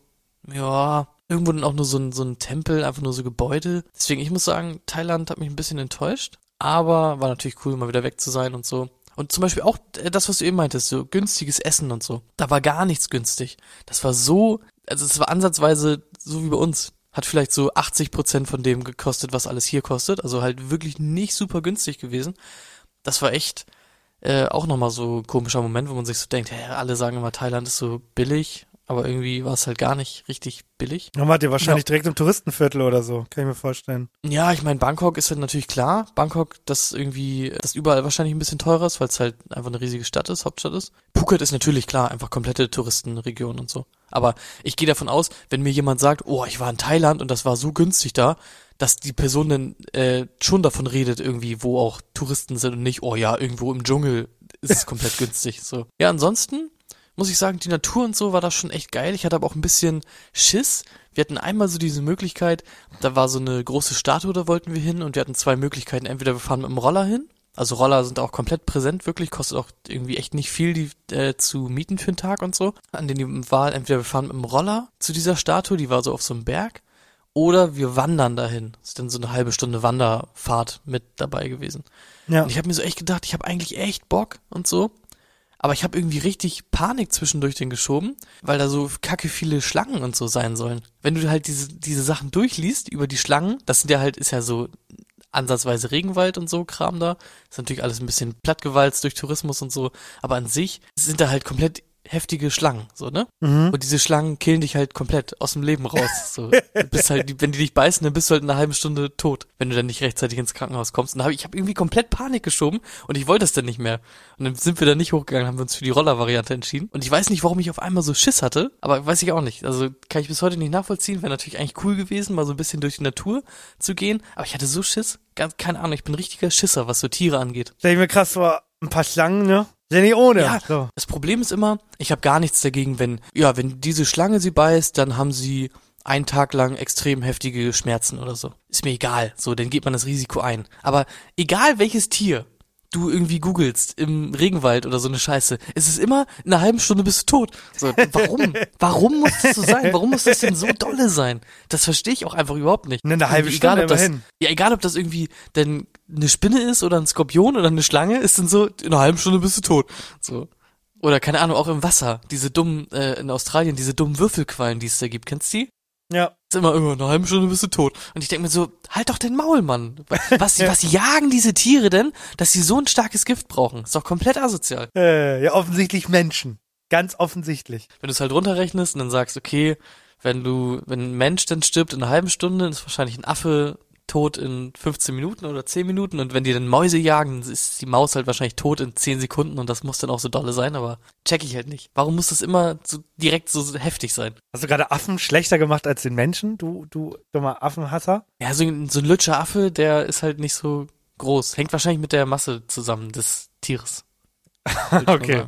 ja, irgendwo dann auch nur so ein Tempel, einfach nur so Gebäude. Deswegen, ich muss sagen, Thailand hat mich ein bisschen enttäuscht, aber war natürlich cool, mal wieder weg zu sein und so. Und zum Beispiel auch das, was du eben meintest, so günstiges Essen und so. Da war gar nichts günstig. Das war so, also es war ansatzweise so wie bei uns. Hat vielleicht so 80% von dem gekostet, was alles hier kostet. Also halt wirklich nicht super günstig gewesen. Das war echt auch nochmal so ein komischer Moment, wo man sich so denkt, alle sagen immer, Thailand ist so billig. Aber irgendwie war es halt gar nicht richtig billig. Dann wart ihr wahrscheinlich direkt im Touristenviertel oder so, kann ich mir vorstellen. Ja, ich meine, Bangkok ist halt natürlich klar. Bangkok, das überall wahrscheinlich ein bisschen teurer ist, weil es halt einfach eine riesige Stadt ist, Hauptstadt ist. Phuket ist natürlich klar, einfach komplette Touristenregion und so. Aber ich gehe davon aus, wenn mir jemand sagt, ich war in Thailand und das war so günstig da, dass die Person dann schon davon redet irgendwie, wo auch Touristen sind und nicht, irgendwo im Dschungel ist es komplett günstig. So. Ja, ansonsten muss ich sagen, die Natur und so war da schon echt geil. Ich hatte aber auch ein bisschen Schiss. Wir hatten einmal so diese Möglichkeit, da war so eine große Statue, da wollten wir hin und wir hatten 2 Möglichkeiten. Entweder wir fahren mit dem Roller hin, also Roller sind auch komplett präsent, wirklich, kostet auch irgendwie echt nicht viel, die zu mieten für einen Tag und so. An den die Wahl, entweder wir fahren mit dem Roller zu dieser Statue, die war so auf so einem Berg, oder wir wandern dahin. Das ist dann so eine halbe Stunde Wanderfahrt mit dabei gewesen. Ja. Und ich habe mir so echt gedacht, ich habe eigentlich echt Bock und so. Aber ich habe irgendwie richtig Panik zwischendurch den geschoben, weil da so kacke viele Schlangen und so sein sollen. Wenn du halt diese Sachen durchliest über die Schlangen, das sind ja halt, ist ja so ansatzweise Regenwald und so Kram da. Ist natürlich alles ein bisschen plattgewalzt durch Tourismus und so. Aber an sich sind da halt komplett heftige Schlangen, so, ne? Mhm. Und diese Schlangen killen dich halt komplett aus dem Leben raus, so. Du bist halt, wenn die dich beißen, dann bist du halt in einer halben Stunde tot, wenn du dann nicht rechtzeitig ins Krankenhaus kommst. Und ich habe irgendwie komplett Panik geschoben und ich wollte das dann nicht mehr. Und dann sind wir da nicht hochgegangen, haben wir uns für die Roller-Variante entschieden. Und ich weiß nicht, warum ich auf einmal so Schiss hatte, aber weiß ich auch nicht. Also kann ich bis heute nicht nachvollziehen, wäre natürlich eigentlich cool gewesen, mal so ein bisschen durch die Natur zu gehen. Aber ich hatte so Schiss, keine Ahnung, ich bin ein richtiger Schisser, was so Tiere angeht. Stell ich mir krass vor, ein paar Schlangen, ne? Ja, nicht ohne. Ja, so. Das Problem ist immer, ich habe gar nichts dagegen, wenn diese Schlange sie beißt, dann haben sie einen Tag lang extrem heftige Schmerzen oder so. Ist mir egal, so, dann geht man das Risiko ein. Aber egal welches Tier du irgendwie googelst im Regenwald oder so eine Scheiße, es ist immer, in einer halben Stunde bist du tot. So, warum? Warum muss das so sein? Warum muss das denn so dolle sein? Das verstehe ich auch einfach überhaupt nicht. Eine halbe Stunde immerhin. Ja, egal ob das irgendwie denn eine Spinne ist oder ein Skorpion oder eine Schlange, ist dann so, in einer halben Stunde bist du tot. So. Oder keine Ahnung, auch im Wasser, diese dummen, in Australien, diese dummen Würfelquallen, die es da gibt, kennst du die? Ja. Ist immer in einer halben Stunde bist du tot. Und ich denke mir so, halt doch den Maul, Mann. Was jagen diese Tiere denn, dass sie so ein starkes Gift brauchen? Ist doch komplett asozial. Ja, offensichtlich Menschen. Ganz offensichtlich. Wenn du es halt runterrechnest und dann sagst, okay, wenn ein Mensch dann stirbt in einer halben Stunde, ist wahrscheinlich ein Affe tot in 15 Minuten oder 10 Minuten und wenn die dann Mäuse jagen, ist die Maus halt wahrscheinlich tot in 10 Sekunden und das muss dann auch so dolle sein, aber check ich halt nicht. Warum muss das immer so direkt so heftig sein? Hast du gerade Affen schlechter gemacht als den Menschen, du dummer Affenhasser? Ja, so ein Lutscher Affe, der ist halt nicht so groß. Hängt wahrscheinlich mit der Masse zusammen des Tieres. Okay.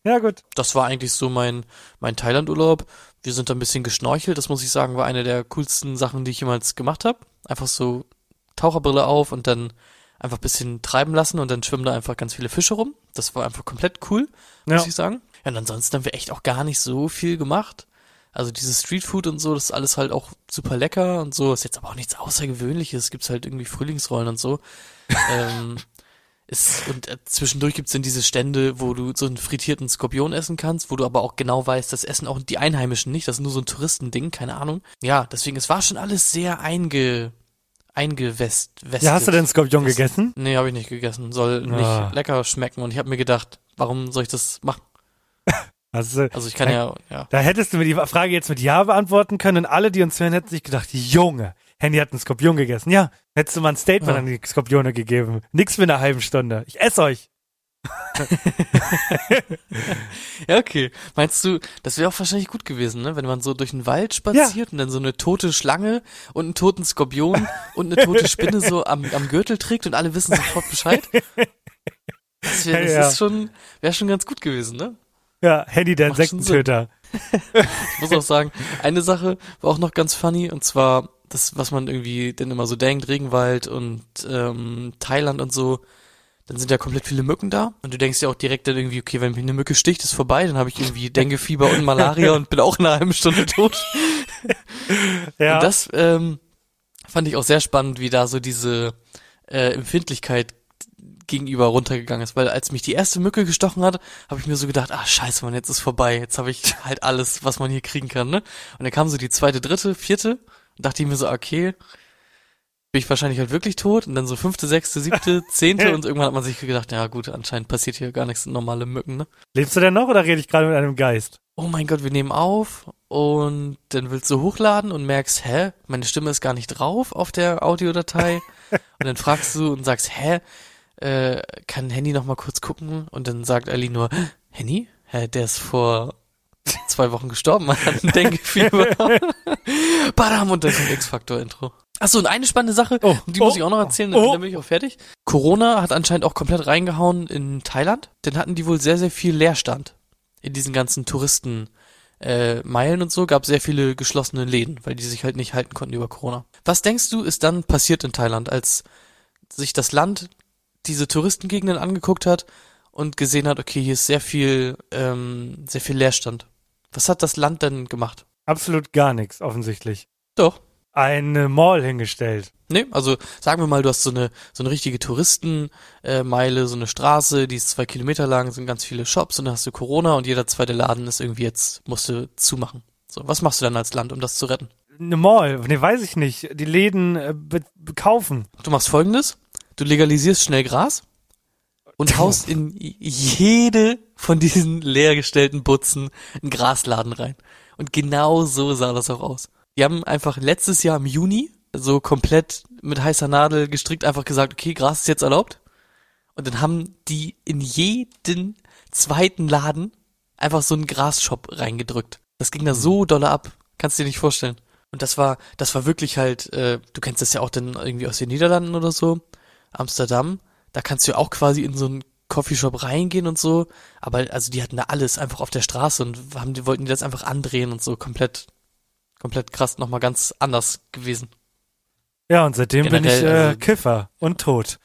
Ja, gut. Das war eigentlich so mein Thailand-Urlaub. Wir sind da ein bisschen geschnorchelt. Das muss ich sagen, war eine der coolsten Sachen, die ich jemals gemacht habe. Einfach so Taucherbrille auf und dann einfach ein bisschen treiben lassen und dann schwimmen da einfach ganz viele Fische rum. Das war einfach komplett cool, muss ich sagen. Ja, und ansonsten haben wir echt auch gar nicht so viel gemacht. Also dieses Streetfood und so, das ist alles halt auch super lecker und so. Ist jetzt aber auch nichts Außergewöhnliches. Gibt's halt irgendwie Frühlingsrollen und so. Zwischendurch gibt's dann diese Stände, wo du so einen frittierten Skorpion essen kannst, wo du aber auch genau weißt, das essen auch die Einheimischen nicht, das ist nur so ein Touristending, keine Ahnung. Ja, deswegen, es war schon alles sehr eingewestet. Ja, hast du denn Skorpion gegessen? Nee, habe ich nicht gegessen. Soll nicht lecker schmecken und ich habe mir gedacht, warum soll ich das machen? Also ich kann ja. Da hättest du mir die Frage jetzt mit Ja beantworten können und alle, die uns hören, hätten sich gedacht, Junge, Handy hat einen Skorpion gegessen. Ja, hättest du mal ein Statement an die Skorpione gegeben. Nix für eine halbe Stunde. Ich esse euch. Ja, okay. Meinst du, das wäre auch wahrscheinlich gut gewesen, ne? Wenn man so durch den Wald spaziert und dann so eine tote Schlange und einen toten Skorpion und eine tote Spinne so am Gürtel trägt und alle wissen sofort Bescheid? Wäre schon ganz gut gewesen, ne? Ja, Handy der Insektentöter. Ich muss auch sagen, eine Sache war auch noch ganz funny und zwar das, was man irgendwie denn immer so denkt, Regenwald und Thailand und so, dann sind ja komplett viele Mücken da und du denkst ja auch direkt dann irgendwie, okay, wenn mich eine Mücke sticht, ist vorbei, dann habe ich irgendwie Denguefieber und Malaria und bin auch in einer halben Stunde tot. Ja. Und das fand ich auch sehr spannend, wie da so diese Empfindlichkeit gegenüber runtergegangen ist, weil als mich die erste Mücke gestochen hat, habe ich mir so gedacht, scheiße, Mann, jetzt ist vorbei, jetzt habe ich halt alles, was man hier kriegen kann, ne? Und dann kam so die zweite, dritte, vierte und dachte ich mir so, okay, bin ich wahrscheinlich halt wirklich tot und dann so 5., 6., 7., 10. und irgendwann hat man sich gedacht, ja gut, anscheinend passiert hier gar nichts, normale Mücken, ne? Lebst du denn noch oder rede ich gerade mit einem Geist? Oh mein Gott, wir nehmen auf und dann willst du hochladen und merkst, meine Stimme ist gar nicht drauf auf der Audiodatei und dann fragst du und sagst, kann Henny noch mal kurz gucken und dann sagt Ali nur, Henny? Der ist vor 2 Wochen gestorben, man hat ein Denguefieber. Badam, und dann kommt X-Factor-Intro. Achso, und eine spannende Sache, die muss ich auch noch erzählen, dann bin ich auch fertig. Corona hat anscheinend auch komplett reingehauen in Thailand. Dann hatten die wohl sehr, sehr viel Leerstand in diesen ganzen Touristen Meilen und so, gab sehr viele geschlossene Läden, weil die sich halt nicht halten konnten über Corona. Was denkst du, ist dann passiert in Thailand, als sich das Land diese Touristengegenden angeguckt hat und gesehen hat, okay, hier ist sehr viel Leerstand. Was hat das Land denn gemacht? Absolut gar nichts, offensichtlich. Doch. Eine Mall hingestellt. Nee, also sagen wir mal, du hast so eine richtige Touristenmeile, so eine Straße, die ist 2 Kilometer lang, sind ganz viele Shops und dann hast du Corona und jeder zweite Laden ist irgendwie jetzt, musste zumachen. So, was machst du dann als Land, um das zu retten? Eine Mall, nee, weiß ich nicht. Die Läden kaufen. Du machst Folgendes. Du legalisierst schnell Gras und haust in jede von diesen leergestellten Butzen einen Grasladen rein. Und genau so sah das auch aus. Die haben einfach letztes Jahr im Juni so komplett mit heißer Nadel gestrickt einfach gesagt, okay, Gras ist jetzt erlaubt. Und dann haben die in jeden zweiten Laden einfach so einen Grasshop reingedrückt. Das ging da so dolle ab. Kannst du dir nicht vorstellen. Und das war wirklich halt, du kennst das ja auch dann irgendwie aus den Niederlanden oder so, Amsterdam, da kannst du ja auch quasi in so einen Coffeeshop reingehen und so, aber also die hatten da alles einfach auf der Straße und wollten die das einfach andrehen und so, komplett krass, nochmal ganz anders gewesen. Ja, und seitdem generell, bin ich Kiffer und tot.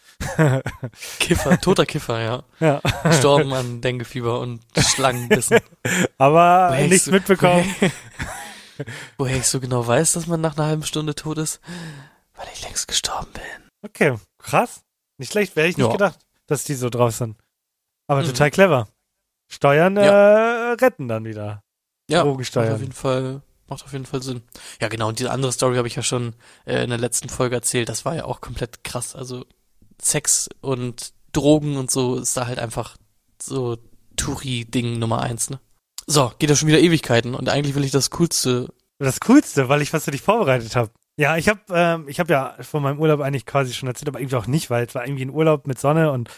Toter Kiffer, ja. Gestorben an Denguefieber und Schlangenbissen. Aber nichts mitbekommen. Woher ich so genau weiß, dass man nach einer halben Stunde tot ist? Weil ich längst gestorben bin. Okay, krass. Nicht schlecht, hätte ich nicht gedacht, dass die so drauf sind. Aber total clever. Steuern retten dann wieder. Ja, Drogensteuern. Macht auf jeden Fall Sinn. Ja, genau. Und diese andere Story habe ich ja schon in der letzten Folge erzählt. Das war ja auch komplett krass. Also Sex und Drogen und so ist da halt einfach so Touri-Ding Nummer 1, ne? So, geht ja schon wieder Ewigkeiten und eigentlich will ich das Coolste. Das Coolste, weil ich was für dich vorbereitet habe. Ja, ich habe ja von meinem Urlaub eigentlich quasi schon erzählt, aber irgendwie auch nicht, weil es war irgendwie ein Urlaub mit Sonne und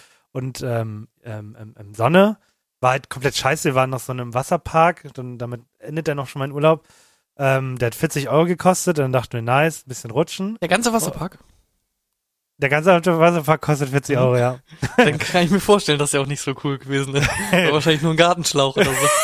Sonne. War halt komplett scheiße. Wir waren noch so in einem Wasserpark und damit endet dann noch schon mein Urlaub. Der hat 40 € gekostet und dann dachten wir, nice, ein bisschen rutschen. Der ganze Wasserpark? Der ganze Wasserpark kostet 40 Euro, ja. Dann kann ich mir vorstellen, dass der auch nicht so cool gewesen ist. War wahrscheinlich nur ein Gartenschlauch oder so.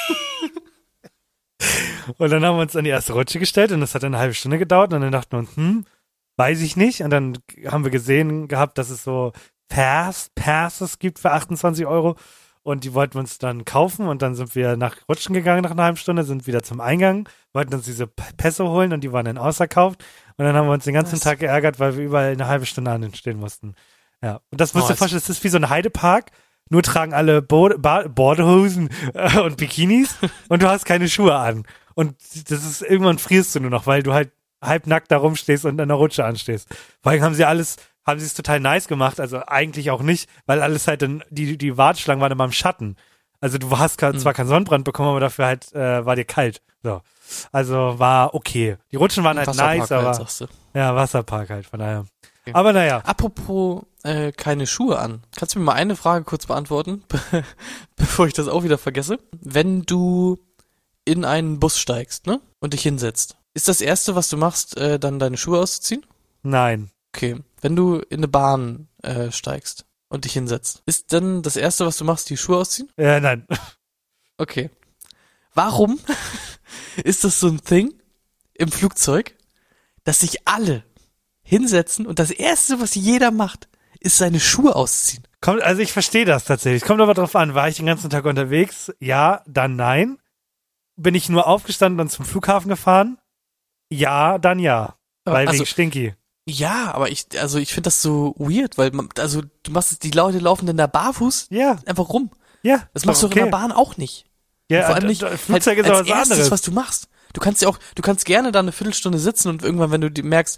Und dann haben wir uns an die erste Rutsche gestellt und das hat eine halbe Stunde gedauert und dann dachten wir uns, weiß ich nicht. Und dann haben wir gesehen gehabt, dass es so Passes gibt für 28 Euro und die wollten wir uns dann kaufen und dann sind wir nach Rutschen gegangen nach einer halben Stunde, sind wieder zum Eingang, wollten uns diese Pässe holen und die waren dann ausverkauft und dann haben wir uns den ganzen Tag geärgert, weil wir überall eine halbe Stunde anstehen mussten. Ja, und das musst du dir vorstellen, das ist wie so ein Heidepark, nur tragen alle Badehosen und Bikinis und du hast keine Schuhe an. Und das ist, irgendwann frierst du nur noch, weil du halt halbnackt da rumstehst und an der Rutsche anstehst. Vor allem haben sie es total nice gemacht, also eigentlich auch nicht, weil alles halt dann, die Warteschlangen waren immer im Schatten. Also du hast zwar keinen Sonnenbrand bekommen, aber dafür halt war dir kalt. So. Also war okay. Die Rutschen waren halt nice, aber halt, sagst du. Ja, Wasserpark halt, von daher. Okay. Aber naja. Apropos keine Schuhe an. Kannst du mir mal eine Frage kurz beantworten, bevor ich das auch wieder vergesse? Wenn du in einen Bus steigst, ne? Und dich hinsetzt, ist das Erste, was du machst, dann deine Schuhe auszuziehen? Nein. Okay. Wenn du in eine Bahn steigst und dich hinsetzt, ist dann das Erste, was du machst, die Schuhe ausziehen? Nein. Okay. Warum ist das so ein Thing im Flugzeug, dass sich alle hinsetzen und das Erste, was jeder macht, ist seine Schuhe ausziehen? Also ich verstehe das tatsächlich. Kommt aber drauf an, war ich den ganzen Tag unterwegs? Ja, dann nein. Bin ich nur aufgestanden und zum Flughafen gefahren? Ja, dann ja. Weil wegen Stinky. Ja, aber ich finde das so weird, weil die Leute laufen dann da barfuß einfach rum. Ja. Das machst du doch in der Bahn auch nicht. Ja, und vor allem nicht Flugzeug halt ist als aber was erstes, anderes. was du machst. Du kannst gerne da eine Viertelstunde sitzen und irgendwann, wenn du merkst,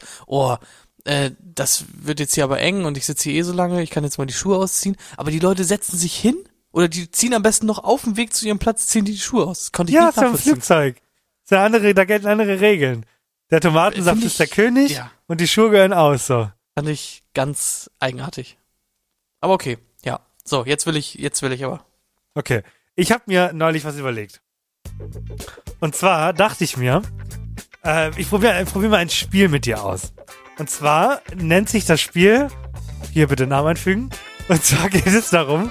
das wird jetzt hier aber eng und ich sitze hier so lange, ich kann jetzt mal die Schuhe ausziehen, aber die Leute setzen sich hin oder die ziehen am besten noch auf dem Weg zu ihrem Platz, ziehen die Schuhe aus. Das konnte ich nicht nachvollziehen. Ja, ist ja ein Flugzeug. Da gelten andere Regeln. Der Tomatensaft ist der König und die Schuhe gehören aus, so. Fand ich ganz eigenartig. Aber okay, ja. So, jetzt will ich aber. Okay. Ich habe mir neulich was überlegt. Und zwar dachte ich mir, ich probier mal ein Spiel mit dir aus. Und zwar nennt sich das Spiel, hier bitte Namen einfügen, und zwar geht es darum,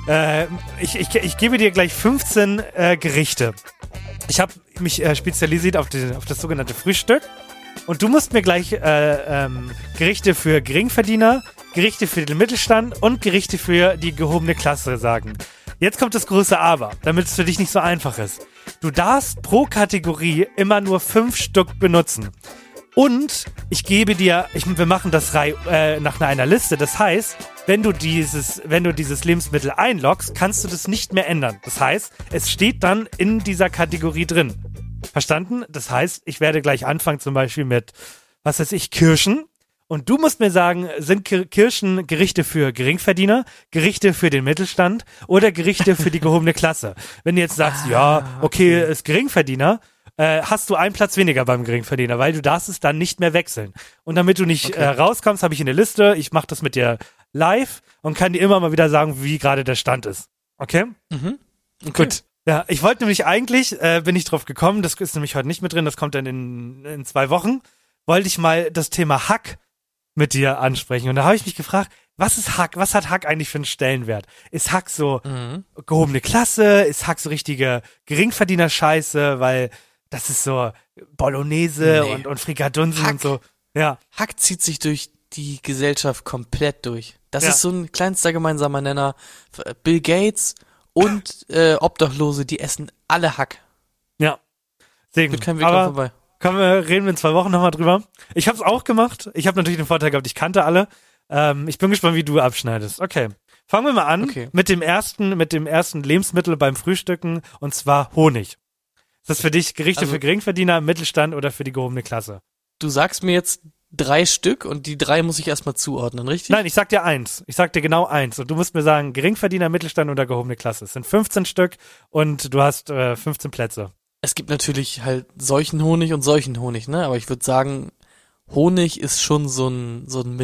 ich gebe dir gleich 15 Gerichte. Ich habe mich spezialisiert auf das sogenannte Frühstück und du musst mir gleich Gerichte für Geringverdiener, Gerichte für den Mittelstand und Gerichte für die gehobene Klasse sagen. Jetzt kommt das große Aber, damit es für dich nicht so einfach ist. Du darfst pro Kategorie immer nur 5 Stück benutzen. Und wir machen das nach einer Liste. Das heißt, wenn du dieses Lebensmittel einloggst, kannst du das nicht mehr ändern. Das heißt, es steht dann in dieser Kategorie drin. Verstanden? Das heißt, ich werde gleich anfangen zum Beispiel mit, Kirschen. Und du musst mir sagen, sind Kirschen Gerichte für Geringverdiener, Gerichte für den Mittelstand oder Gerichte für die gehobene Klasse? Wenn du jetzt sagst, okay, ist Geringverdiener, hast du einen Platz weniger beim Geringverdiener, weil du darfst es dann nicht mehr wechseln. Und damit du nicht rauskommst, habe ich eine Liste, ich mache das mit dir live und kann dir immer mal wieder sagen, wie gerade der Stand ist. Okay? Mhm. Okay. Gut. Ja, ich wollte nämlich eigentlich, bin ich drauf gekommen, das ist nämlich heute nicht mit drin, das kommt dann in 2 Wochen, wollte ich mal das Thema Hack mit dir ansprechen. Und da habe ich mich gefragt, was ist Hack? Was hat Hack eigentlich für einen Stellenwert? Ist Hack so gehobene Klasse? Ist Hack so richtige Geringverdiener-Scheiße? Weil das ist so Bolognese und Frikadunsen und so. Ja. Hack zieht sich durch die Gesellschaft komplett durch. Das ist so ein kleinster gemeinsamer Nenner. Bill Gates und Obdachlose, die essen alle Hack. Ja. Segen. Wird kein Weg dran vorbei. Reden wir in 2 Wochen nochmal drüber. Ich habe es auch gemacht. Ich habe natürlich den Vorteil gehabt, ich kannte alle. Ich bin gespannt, wie du abschneidest. Okay. Fangen wir mal an mit dem ersten Lebensmittel beim Frühstücken, und zwar Honig. Ist das für dich Gerichte für Geringverdiener, Mittelstand oder für die gehobene Klasse? Du sagst mir jetzt 3 Stück und die 3 muss ich erstmal zuordnen, richtig? Nein, ich sag dir 1. Ich sag dir genau 1. Und du musst mir sagen, Geringverdiener, Mittelstand oder gehobene Klasse. Es sind 15 Stück und du hast 15 Plätze. Es gibt natürlich halt solchen Honig und solchen Honig, ne? Aber ich würde sagen, Honig ist schon so ein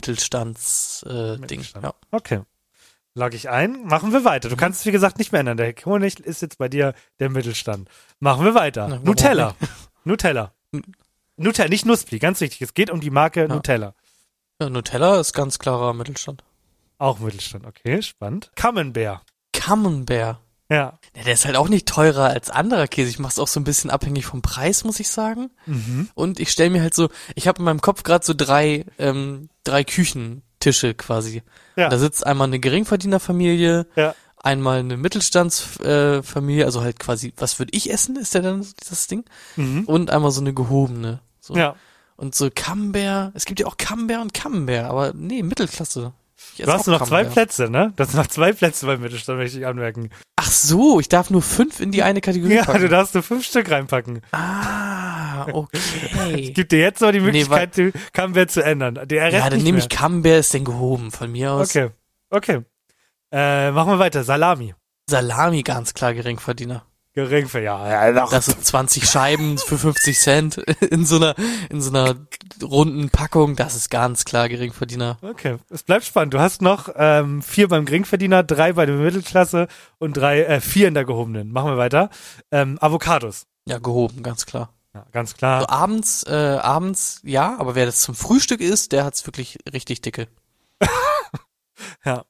Mittelstands-Ding. Ja. Okay. Log ich ein. Machen wir weiter. Du kannst es, wie gesagt, nicht mehr ändern. Der Honig ist jetzt bei dir der Mittelstand. Machen wir weiter. Na, Nutella. Nutella, nicht Nuspli, ganz wichtig. Es geht um die Marke Nutella. Ja, Nutella ist ganz klarer Mittelstand. Auch Mittelstand, okay, spannend. Camembert. Camembert. Ja. Ja, der ist halt auch nicht teurer als anderer Käse. Ich mach's auch so ein bisschen abhängig vom Preis, muss ich sagen. Und ich stelle mir halt so, ich habe in meinem Kopf gerade so drei Küchentische quasi. Ja. Da sitzt einmal eine Geringverdienerfamilie, Ja. einmal eine Mittelstandsfamilie, also halt quasi, was würde ich essen, ist ja dann das Ding? Und einmal so eine gehobene. So. Ja. Und so Camembert, es gibt ja auch Camembert und Camembert, aber nee, Mittelklasse. Du hast nur noch 2 Plätze, ne? Du hast noch 2 Plätze beim Mittelstand, möchte ich anmerken. Ach so, ich darf nur 5 in die eine Kategorie Ja, packen. du darfst nur 5 Stück reinpacken. Ah, okay. Ich gebe dir jetzt noch die Möglichkeit, die Camembert zu ändern. Der Rest Ja, dann nicht nehme mehr. ich Camembert, ist denn gehoben, von mir aus. Okay. Machen wir weiter. Salami. Salami, ganz klar Geringverdiener. Gering für ja. Das sind 20 Scheiben für 50 Cent in so einer runden Packung, das ist ganz klar Geringverdiener. Okay, es bleibt spannend. Du hast noch 4 beim Geringverdiener, 3 bei der Mittelklasse und 4 in der gehobenen. Machen wir weiter. Avocados. Ja, gehoben, ganz klar. Ja, ganz klar. Also abends, ja, aber wer das zum Frühstück isst, der hat's wirklich richtig dicke. Ja.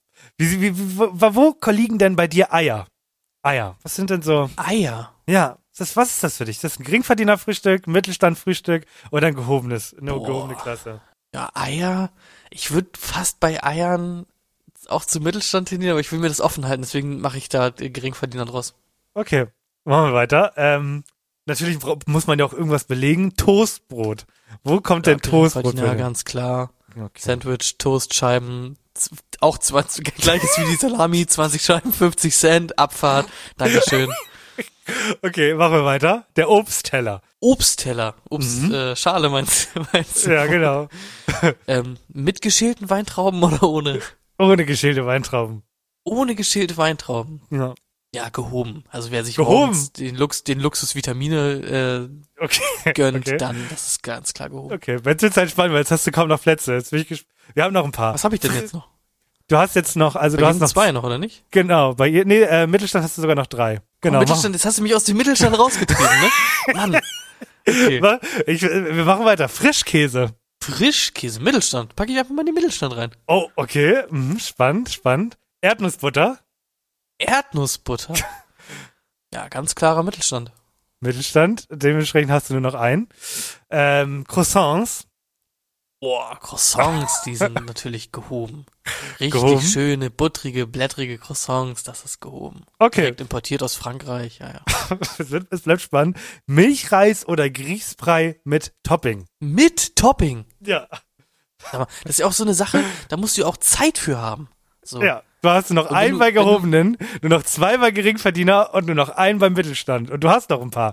Wo liegen denn bei dir Eier? Eier. Was sind denn so? Eier. Ja. Was ist das für dich? Ist das ein Geringverdienerfrühstück, Mittelstandfrühstück oder eine gehobene Klasse? Ja, Eier. Ich würde fast bei Eiern auch zum Mittelstand tendieren, aber ich will mir das offen halten, deswegen mache ich da Geringverdiener draus. Okay, machen wir weiter. Natürlich muss man ja auch irgendwas belegen. Toastbrot. Wo kommt denn Toastbrot Ja, hin? ganz klar. Okay. Sandwich, Toastscheiben, auch 20, gleiches wie die Salami, 20 Scheiben, 50 Cent, Abfahrt. Dankeschön. Okay, machen wir weiter. Der Obstteller. Obstteller. Schale meinst du? Ja, genau. Mit geschälten Weintrauben oder ohne? Ohne geschälte Weintrauben. Ohne geschälte Weintrauben. Ja. Ja, gehoben. Also wer sich Gehoben? morgens den Luxus Vitamine Okay. gönnt, Okay. dann, das ist ganz klar gehoben. Okay, jetzt wird's halt spannend, weil jetzt hast du kaum noch Plätze. Jetzt bin ich wir haben noch ein paar. Was habe ich denn jetzt noch? Du hast jetzt noch, also Bei du hast jedem noch 2 noch, oder nicht? Genau, Mittelstand hast du sogar noch 3. Genau. Mittelstand, jetzt hast du mich aus dem Mittelstand rausgetrieben, ne? Mann. Okay. Wir machen weiter. Frischkäse. Frischkäse, Mittelstand. Packe ich einfach mal in den Mittelstand rein. Oh, okay. Spannend. Erdnussbutter. Erdnussbutter. Ja, ganz klarer Mittelstand. Mittelstand. Dementsprechend hast du nur noch einen. Croissants. Boah, Croissants, die sind natürlich gehoben. Richtig Gehoben? schöne, buttrige, blättrige Croissants, das ist gehoben. Okay. Direkt importiert aus Frankreich, ja. Es bleibt spannend. Milchreis oder Grießbrei mit Topping. Mit Topping. Ja. Sag mal, das ist ja auch so eine Sache, da musst du ja auch Zeit für haben. So. Ja. Du hast nur noch Und wenn einen du- bei wenn du- Gehobenen, nur noch 2 bei Geringverdiener und nur noch einen beim Mittelstand. Und du hast noch ein paar.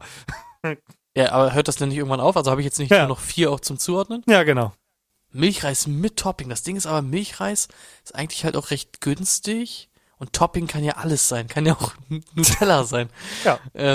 Ja, aber hört das denn nicht irgendwann auf? Also habe ich jetzt nicht Ja. nur noch 4 auch zum Zuordnen? Ja, genau. Milchreis mit Topping. Das Ding ist aber, Milchreis ist eigentlich halt auch recht günstig. Und Topping kann ja alles sein. Kann ja auch Nutella sein. Ja.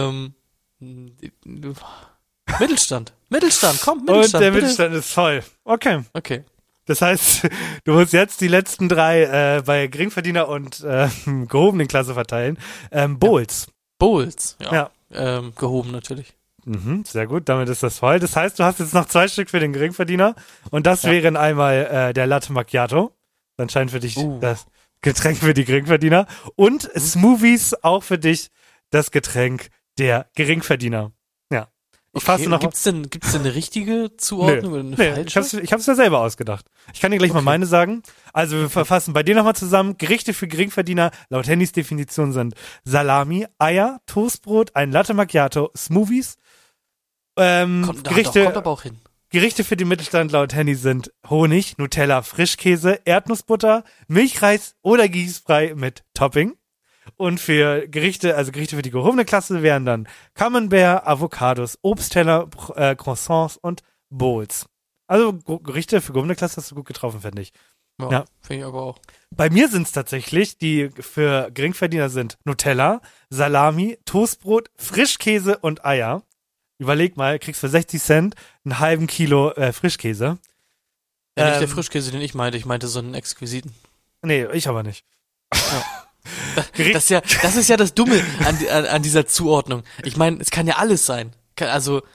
Mittelstand, komm, Und Mittelstand. der bitte. Mittelstand ist voll. Okay. Okay. Das heißt, du musst jetzt die letzten 3 bei Geringverdiener und gehobenen Klasse verteilen. Bowls. Bowls, ja. Ja. Gehoben natürlich. Sehr gut, damit ist das voll. Das heißt, du hast jetzt noch 2 Stück für den Geringverdiener und das wären einmal der Latte Macchiato. Dann scheint für dich das Getränk für die Geringverdiener und Smoothies auch für dich das Getränk der Geringverdiener. Ja. Ich fasse noch. Gibt's denn eine richtige Zuordnung oder eine falsche? Ich hab's mir selber ausgedacht. Ich kann dir gleich mal meine sagen. Also wir verfassen bei dir nochmal zusammen. Gerichte für Geringverdiener laut Hennys Definition sind Salami, Eier, Toastbrot, ein Latte Macchiato, Smoothies. Kommt aber auch hin. Gerichte für den Mittelstand laut Henny sind Honig, Nutella, Frischkäse, Erdnussbutter, Milchreis oder Grießbrei mit Topping. Und für Gerichte für die gehobene Klasse wären dann Camembert, Avocados, Obstteller, Croissants und Bowls. Also Gerichte für gehobene Klasse hast du gut getroffen, finde ich. Ja. Finde ich aber auch. Bei mir sind es tatsächlich, die für Geringverdiener sind Nutella, Salami, Toastbrot, Frischkäse und Eier. Überleg mal, kriegst für 60 Cent einen halben Kilo Frischkäse. Ja, nicht der Frischkäse, den ich meinte so einen exquisiten. Nee, ich aber nicht. Das ist ja das Dumme an dieser Zuordnung. Ich meine, es kann ja alles sein. Also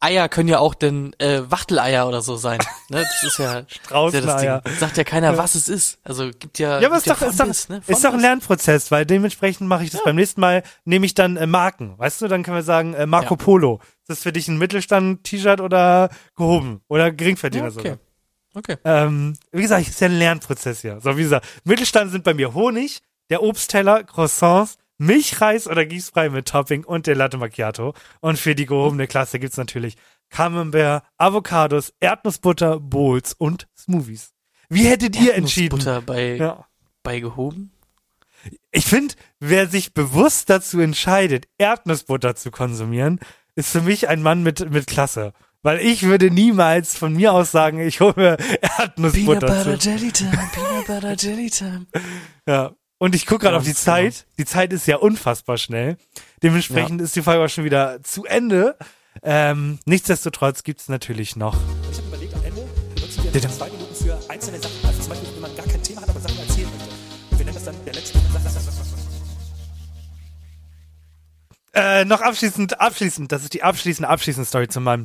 Eier können ja auch denn Wachteleier oder so sein. Ne? Das ist ja Straußeneier. Das sagt ja keiner, was es ist. Also gibt ja. Ja, aber gibt ist doch ein Lernprozess, weil dementsprechend mache ich das beim nächsten Mal, nehme ich dann Marken. Weißt du, dann können wir sagen Marco Polo. Ist das für dich ein Mittelstand-T-Shirt oder gehoben? Oder Geringverdiener sogar? Okay. Wie gesagt, ist ja ein Lernprozess hier. So, wie gesagt, Mittelstand sind bei mir Honig, der Obstteller, Croissants, Milchreis oder gießfrei mit Topping und der Latte Macchiato. Und für die gehobene Klasse gibt's natürlich Camembert, Avocados, Erdnussbutter, Bowls und Smoothies. Wie hättet ihr entschieden? Erdnussbutter bei gehoben? Ich finde, wer sich bewusst dazu entscheidet, Erdnussbutter zu konsumieren, ist für mich ein Mann mit Klasse. Weil ich würde niemals von mir aus sagen, ich hole mir Erdnussbutter Peanut Butter Jelly Time, Peanut Butter Jelly Time. Ja. Und ich gucke gerade auf die Zeit. Die Zeit ist ja unfassbar schnell. Dementsprechend ist die Folge auch schon wieder zu Ende. Nichtsdestotrotz gibt's natürlich noch. Ich habe überlegt, am Ende benutzen wir 2 Minuten für einzelne Sachen. Also zum Beispiel, wenn man gar kein Thema hat, aber Sachen erzählen möchte. Und wir nennen das dann der letzte. Noch abschließend, das ist die abschließende Story zur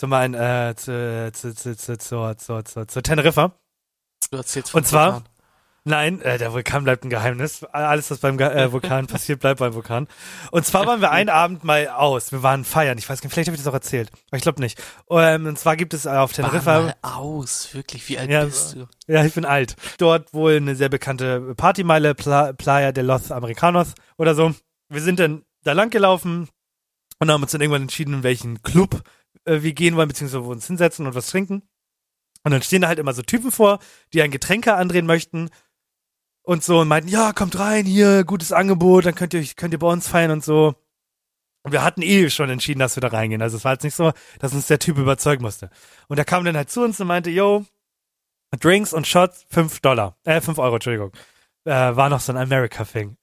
Teneriffa. Du erzählst von Und zwar, Vulkan. Nein, der Vulkan bleibt ein Geheimnis. Alles, was beim Vulkan passiert, bleibt beim Vulkan. Und zwar waren wir einen Abend mal aus. Wir waren feiern. Ich weiß nicht, vielleicht habe ich das auch erzählt. Aber ich glaube nicht. Und zwar gibt es auf Teneriffa... Mal aus, wirklich. Wie alt bist du? Ja, ich bin alt. Dort wohl eine sehr bekannte Partymeile, Playa de los Americanos oder so. Wir sind dann da lang gelaufen und haben uns dann irgendwann entschieden, in welchen Club wir gehen wollen, beziehungsweise wo wir uns hinsetzen und was trinken. Und dann stehen da halt immer so Typen vor, die ein Getränke andrehen möchten. Und so und meinten, ja, kommt rein, hier, gutes Angebot, dann könnt ihr bei uns feiern und so. Und wir hatten schon entschieden, dass wir da reingehen. Also es war jetzt nicht so, dass uns der Typ überzeugen musste. Und er kam dann halt zu uns und meinte, yo, Drinks und Shots, $5. 5 Euro, Entschuldigung. War noch so ein America-Thing.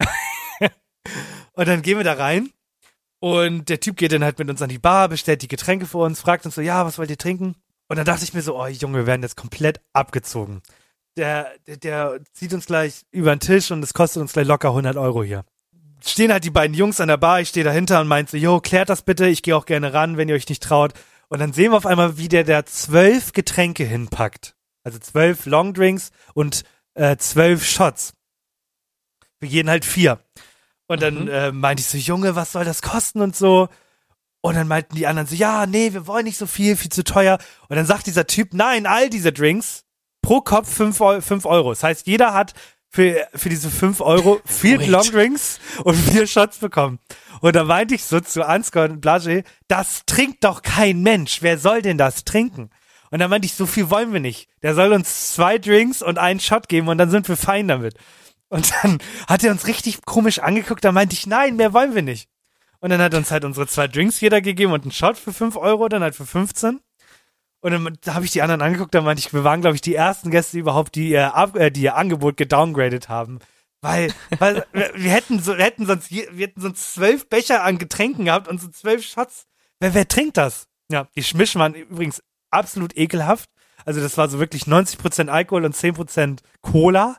Und dann gehen wir da rein und der Typ geht dann halt mit uns an die Bar, bestellt die Getränke für uns, fragt uns so, ja, was wollt ihr trinken? Und dann dachte ich mir so, oh Junge, wir werden jetzt komplett abgezogen. Der zieht uns gleich über den Tisch und es kostet uns gleich locker 100 Euro hier. Stehen halt die beiden Jungs an der Bar, ich stehe dahinter und meint so, jo, klärt das bitte, ich gehe auch gerne ran, wenn ihr euch nicht traut. Und dann sehen wir auf einmal, wie der 12 Getränke hinpackt. Also 12 Longdrinks und 12 Shots. Wir gehen halt 4. Und dann meinte ich so, Junge, was soll das kosten und so. Und dann meinten die anderen so, ja, nee, wir wollen nicht so viel zu teuer. Und dann sagt dieser Typ, nein, all diese Drinks pro Kopf 5 Euro. Das heißt, jeder hat für diese 5 Euro 4 Longdrinks und 4 Shots bekommen. Und da meinte ich so zu Ansgar und Blage, das trinkt doch kein Mensch. Wer soll denn das trinken? Und dann meinte ich, so viel wollen wir nicht. Der soll uns 2 Drinks und einen Shot geben und dann sind wir fein damit. Und dann hat er uns richtig komisch angeguckt, da meinte ich, nein, mehr wollen wir nicht. Und dann hat uns halt unsere 2 Drinks jeder gegeben und einen Shot für 5 Euro, dann halt für 15. Und dann habe ich die anderen angeguckt, da meinte ich, wir waren, glaube ich, die ersten Gäste überhaupt, die ihr Angebot gedowngradet haben. Weil wir hätten sonst 12 Becher an Getränken gehabt und so 12 Shots. Wer trinkt das? Ja, die Schmischen waren übrigens absolut ekelhaft. Also das war so wirklich 90% Alkohol und 10% Cola.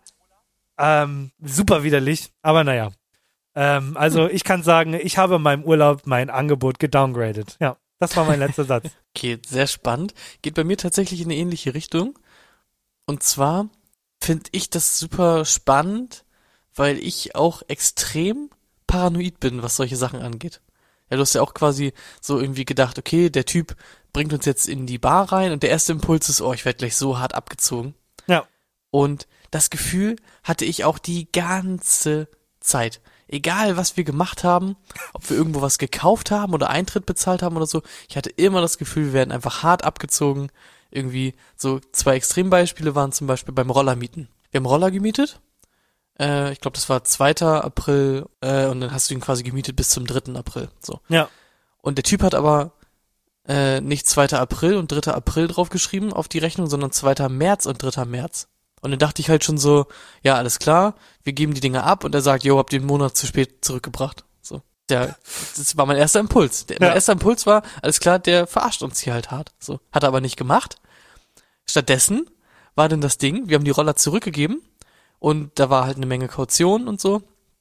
Super widerlich, aber naja. Also ich kann sagen, ich habe in meinem Urlaub mein Angebot gedowngradet. Ja, das war mein letzter Satz. Okay, sehr spannend. Geht bei mir tatsächlich in eine ähnliche Richtung. Und zwar finde ich das super spannend, weil ich auch extrem paranoid bin, was solche Sachen angeht. Ja, du hast ja auch quasi so irgendwie gedacht, okay, der Typ bringt uns jetzt in die Bar rein und der erste Impuls ist, oh, ich werde gleich so hart abgezogen. Ja. Und das Gefühl hatte ich auch die ganze Zeit. Egal, was wir gemacht haben, ob wir irgendwo was gekauft haben oder Eintritt bezahlt haben oder so, ich hatte immer das Gefühl, wir werden einfach hart abgezogen. Irgendwie so 2 Extrembeispiele waren zum Beispiel beim Rollermieten. Wir haben Roller gemietet. Ich glaube, das war 2. April und dann hast du ihn quasi gemietet bis zum 3. April. So. Ja. Und der Typ hat aber nicht 2. April und 3. April draufgeschrieben auf die Rechnung, sondern 2. März und 3. März. Und dann dachte ich halt schon so, ja, alles klar, wir geben die Dinge ab und er sagt, jo, habt ihr einen Monat zu spät zurückgebracht. So. Das war mein erster Impuls. Mein erster Impuls war, alles klar, der verarscht uns hier halt hart. So. Hat er aber nicht gemacht. Stattdessen war dann das Ding, wir haben die Roller zurückgegeben und da war halt eine Menge Kaution und so.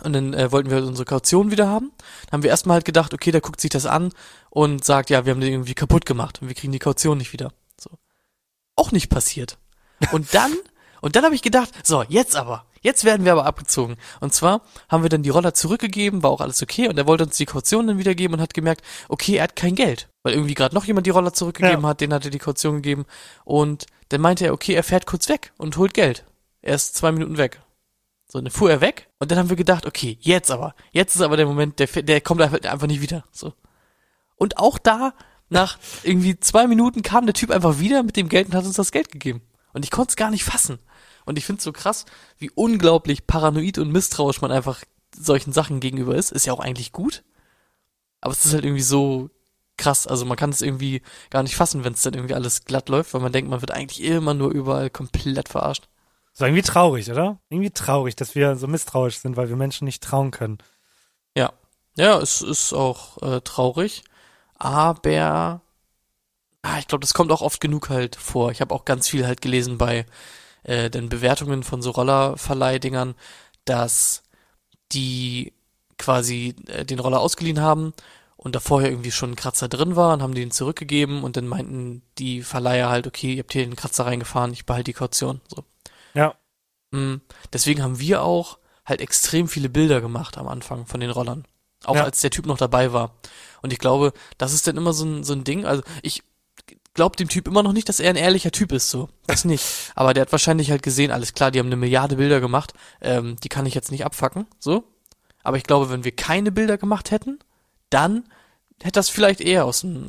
Und dann wollten wir unsere Kaution wieder haben. Dann haben wir erstmal halt gedacht, okay, der guckt sich das an und sagt, ja, wir haben den irgendwie kaputt gemacht und wir kriegen die Kaution nicht wieder. So. Auch nicht passiert. Und dann habe ich gedacht, so, jetzt werden wir aber abgezogen. Und zwar haben wir dann die Roller zurückgegeben, war auch alles okay und er wollte uns die Kaution dann wiedergeben und hat gemerkt, okay, er hat kein Geld. Weil irgendwie gerade noch jemand die Roller zurückgegeben hat, den hat er die Kaution gegeben. Und dann meinte er, okay, er fährt kurz weg und holt Geld. Er ist 2 Minuten weg. So, dann fuhr er weg und dann haben wir gedacht, okay, jetzt ist aber der Moment, der kommt einfach nicht wieder. So. Und auch da, nach irgendwie 2 Minuten kam der Typ einfach wieder mit dem Geld und hat uns das Geld gegeben. Und ich konnte es gar nicht fassen. Und ich finde es so krass, wie unglaublich paranoid und misstrauisch man einfach solchen Sachen gegenüber ist. Ist ja auch eigentlich gut. Aber es ist halt irgendwie so krass. Also man kann es irgendwie gar nicht fassen, wenn es dann irgendwie alles glatt läuft, weil man denkt, man wird eigentlich immer nur überall komplett verarscht. So irgendwie traurig, oder? Irgendwie traurig, dass wir so misstrauisch sind, weil wir Menschen nicht trauen können. Ja. Ja, es ist auch traurig. Aber ich glaube, das kommt auch oft genug halt vor. Ich habe auch ganz viel halt gelesen bei den Bewertungen von so Rollerverleihdingern, dass die quasi den Roller ausgeliehen haben und da vorher irgendwie schon ein Kratzer drin war und haben den zurückgegeben und dann meinten die Verleiher halt, okay, ihr habt hier den Kratzer reingefahren, ich behalte die Kaution. So. Ja. Deswegen haben wir auch halt extrem viele Bilder gemacht am Anfang von den Rollern. Auch als der Typ noch dabei war. Und ich glaube, das ist dann immer so ein Ding. Also ich glaube dem Typ immer noch nicht, dass er ein ehrlicher Typ ist, so. Das nicht. Aber der hat wahrscheinlich halt gesehen, alles klar, die haben 1 Milliarde Bilder gemacht, die kann ich jetzt nicht abfacken, so. Aber ich glaube, wenn wir keine Bilder gemacht hätten, dann hätte das vielleicht eher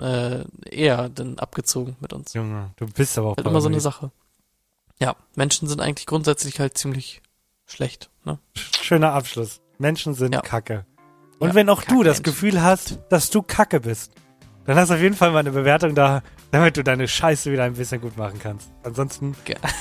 dann abgezogen mit uns. Junge, du bist aber auch halt immer so eine Sache. Ja, Menschen sind eigentlich grundsätzlich halt ziemlich schlecht, ne? Schöner Abschluss. Menschen sind Kacke. Und wenn auch du das Gefühl hast, dass du Kacke bist, dann hast du auf jeden Fall mal eine Bewertung da, damit du deine Scheiße wieder ein bisschen gut machen kannst. Ansonsten...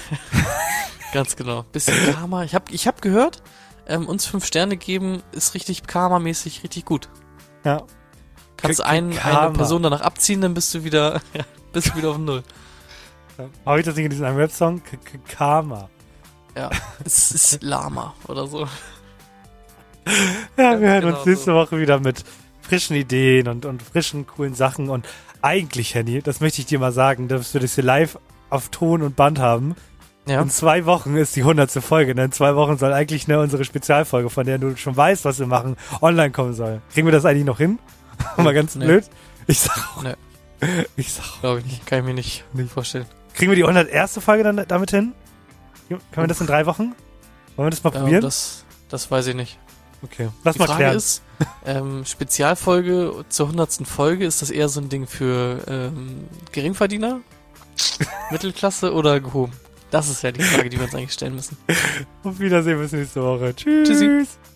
Ganz genau. Bisschen Karma. Ich hab gehört, uns 5 Sterne geben ist richtig karmamäßig richtig gut. Ja. Kannst eine Person danach abziehen, dann bist du wieder auf 0. Habe ich das nicht in diesem Rap-Song? Karma. Ja, es ist Lama oder so. Ja, wir hören uns nächste Woche wieder mit frischen Ideen und frischen, coolen Sachen. Und eigentlich, Henny, das möchte ich dir mal sagen, dass wir das hier live auf Ton und Band haben. Ja. In 2 Wochen ist die 100. Folge. In 2 Wochen soll eigentlich unsere Spezialfolge, von der du schon weißt, was wir machen, online kommen soll. Kriegen wir das eigentlich noch hin? Mal ganz blöd. Ich sag auch. Nee. Glaube ich nicht. Kann ich mir nicht vorstellen. Kriegen wir die 101. Folge dann damit hin? Können wir das in 3 Wochen? Wollen wir das mal probieren? Das weiß ich nicht. Okay, lass mal klären. Die Frage ist, Spezialfolge zur 100. Folge, ist das eher so ein Ding für Geringverdiener, Mittelklasse oder gehoben? Das ist ja die Frage, die wir uns eigentlich stellen müssen. Auf Wiedersehen bis nächste Woche. Tschüss. Tschüssi.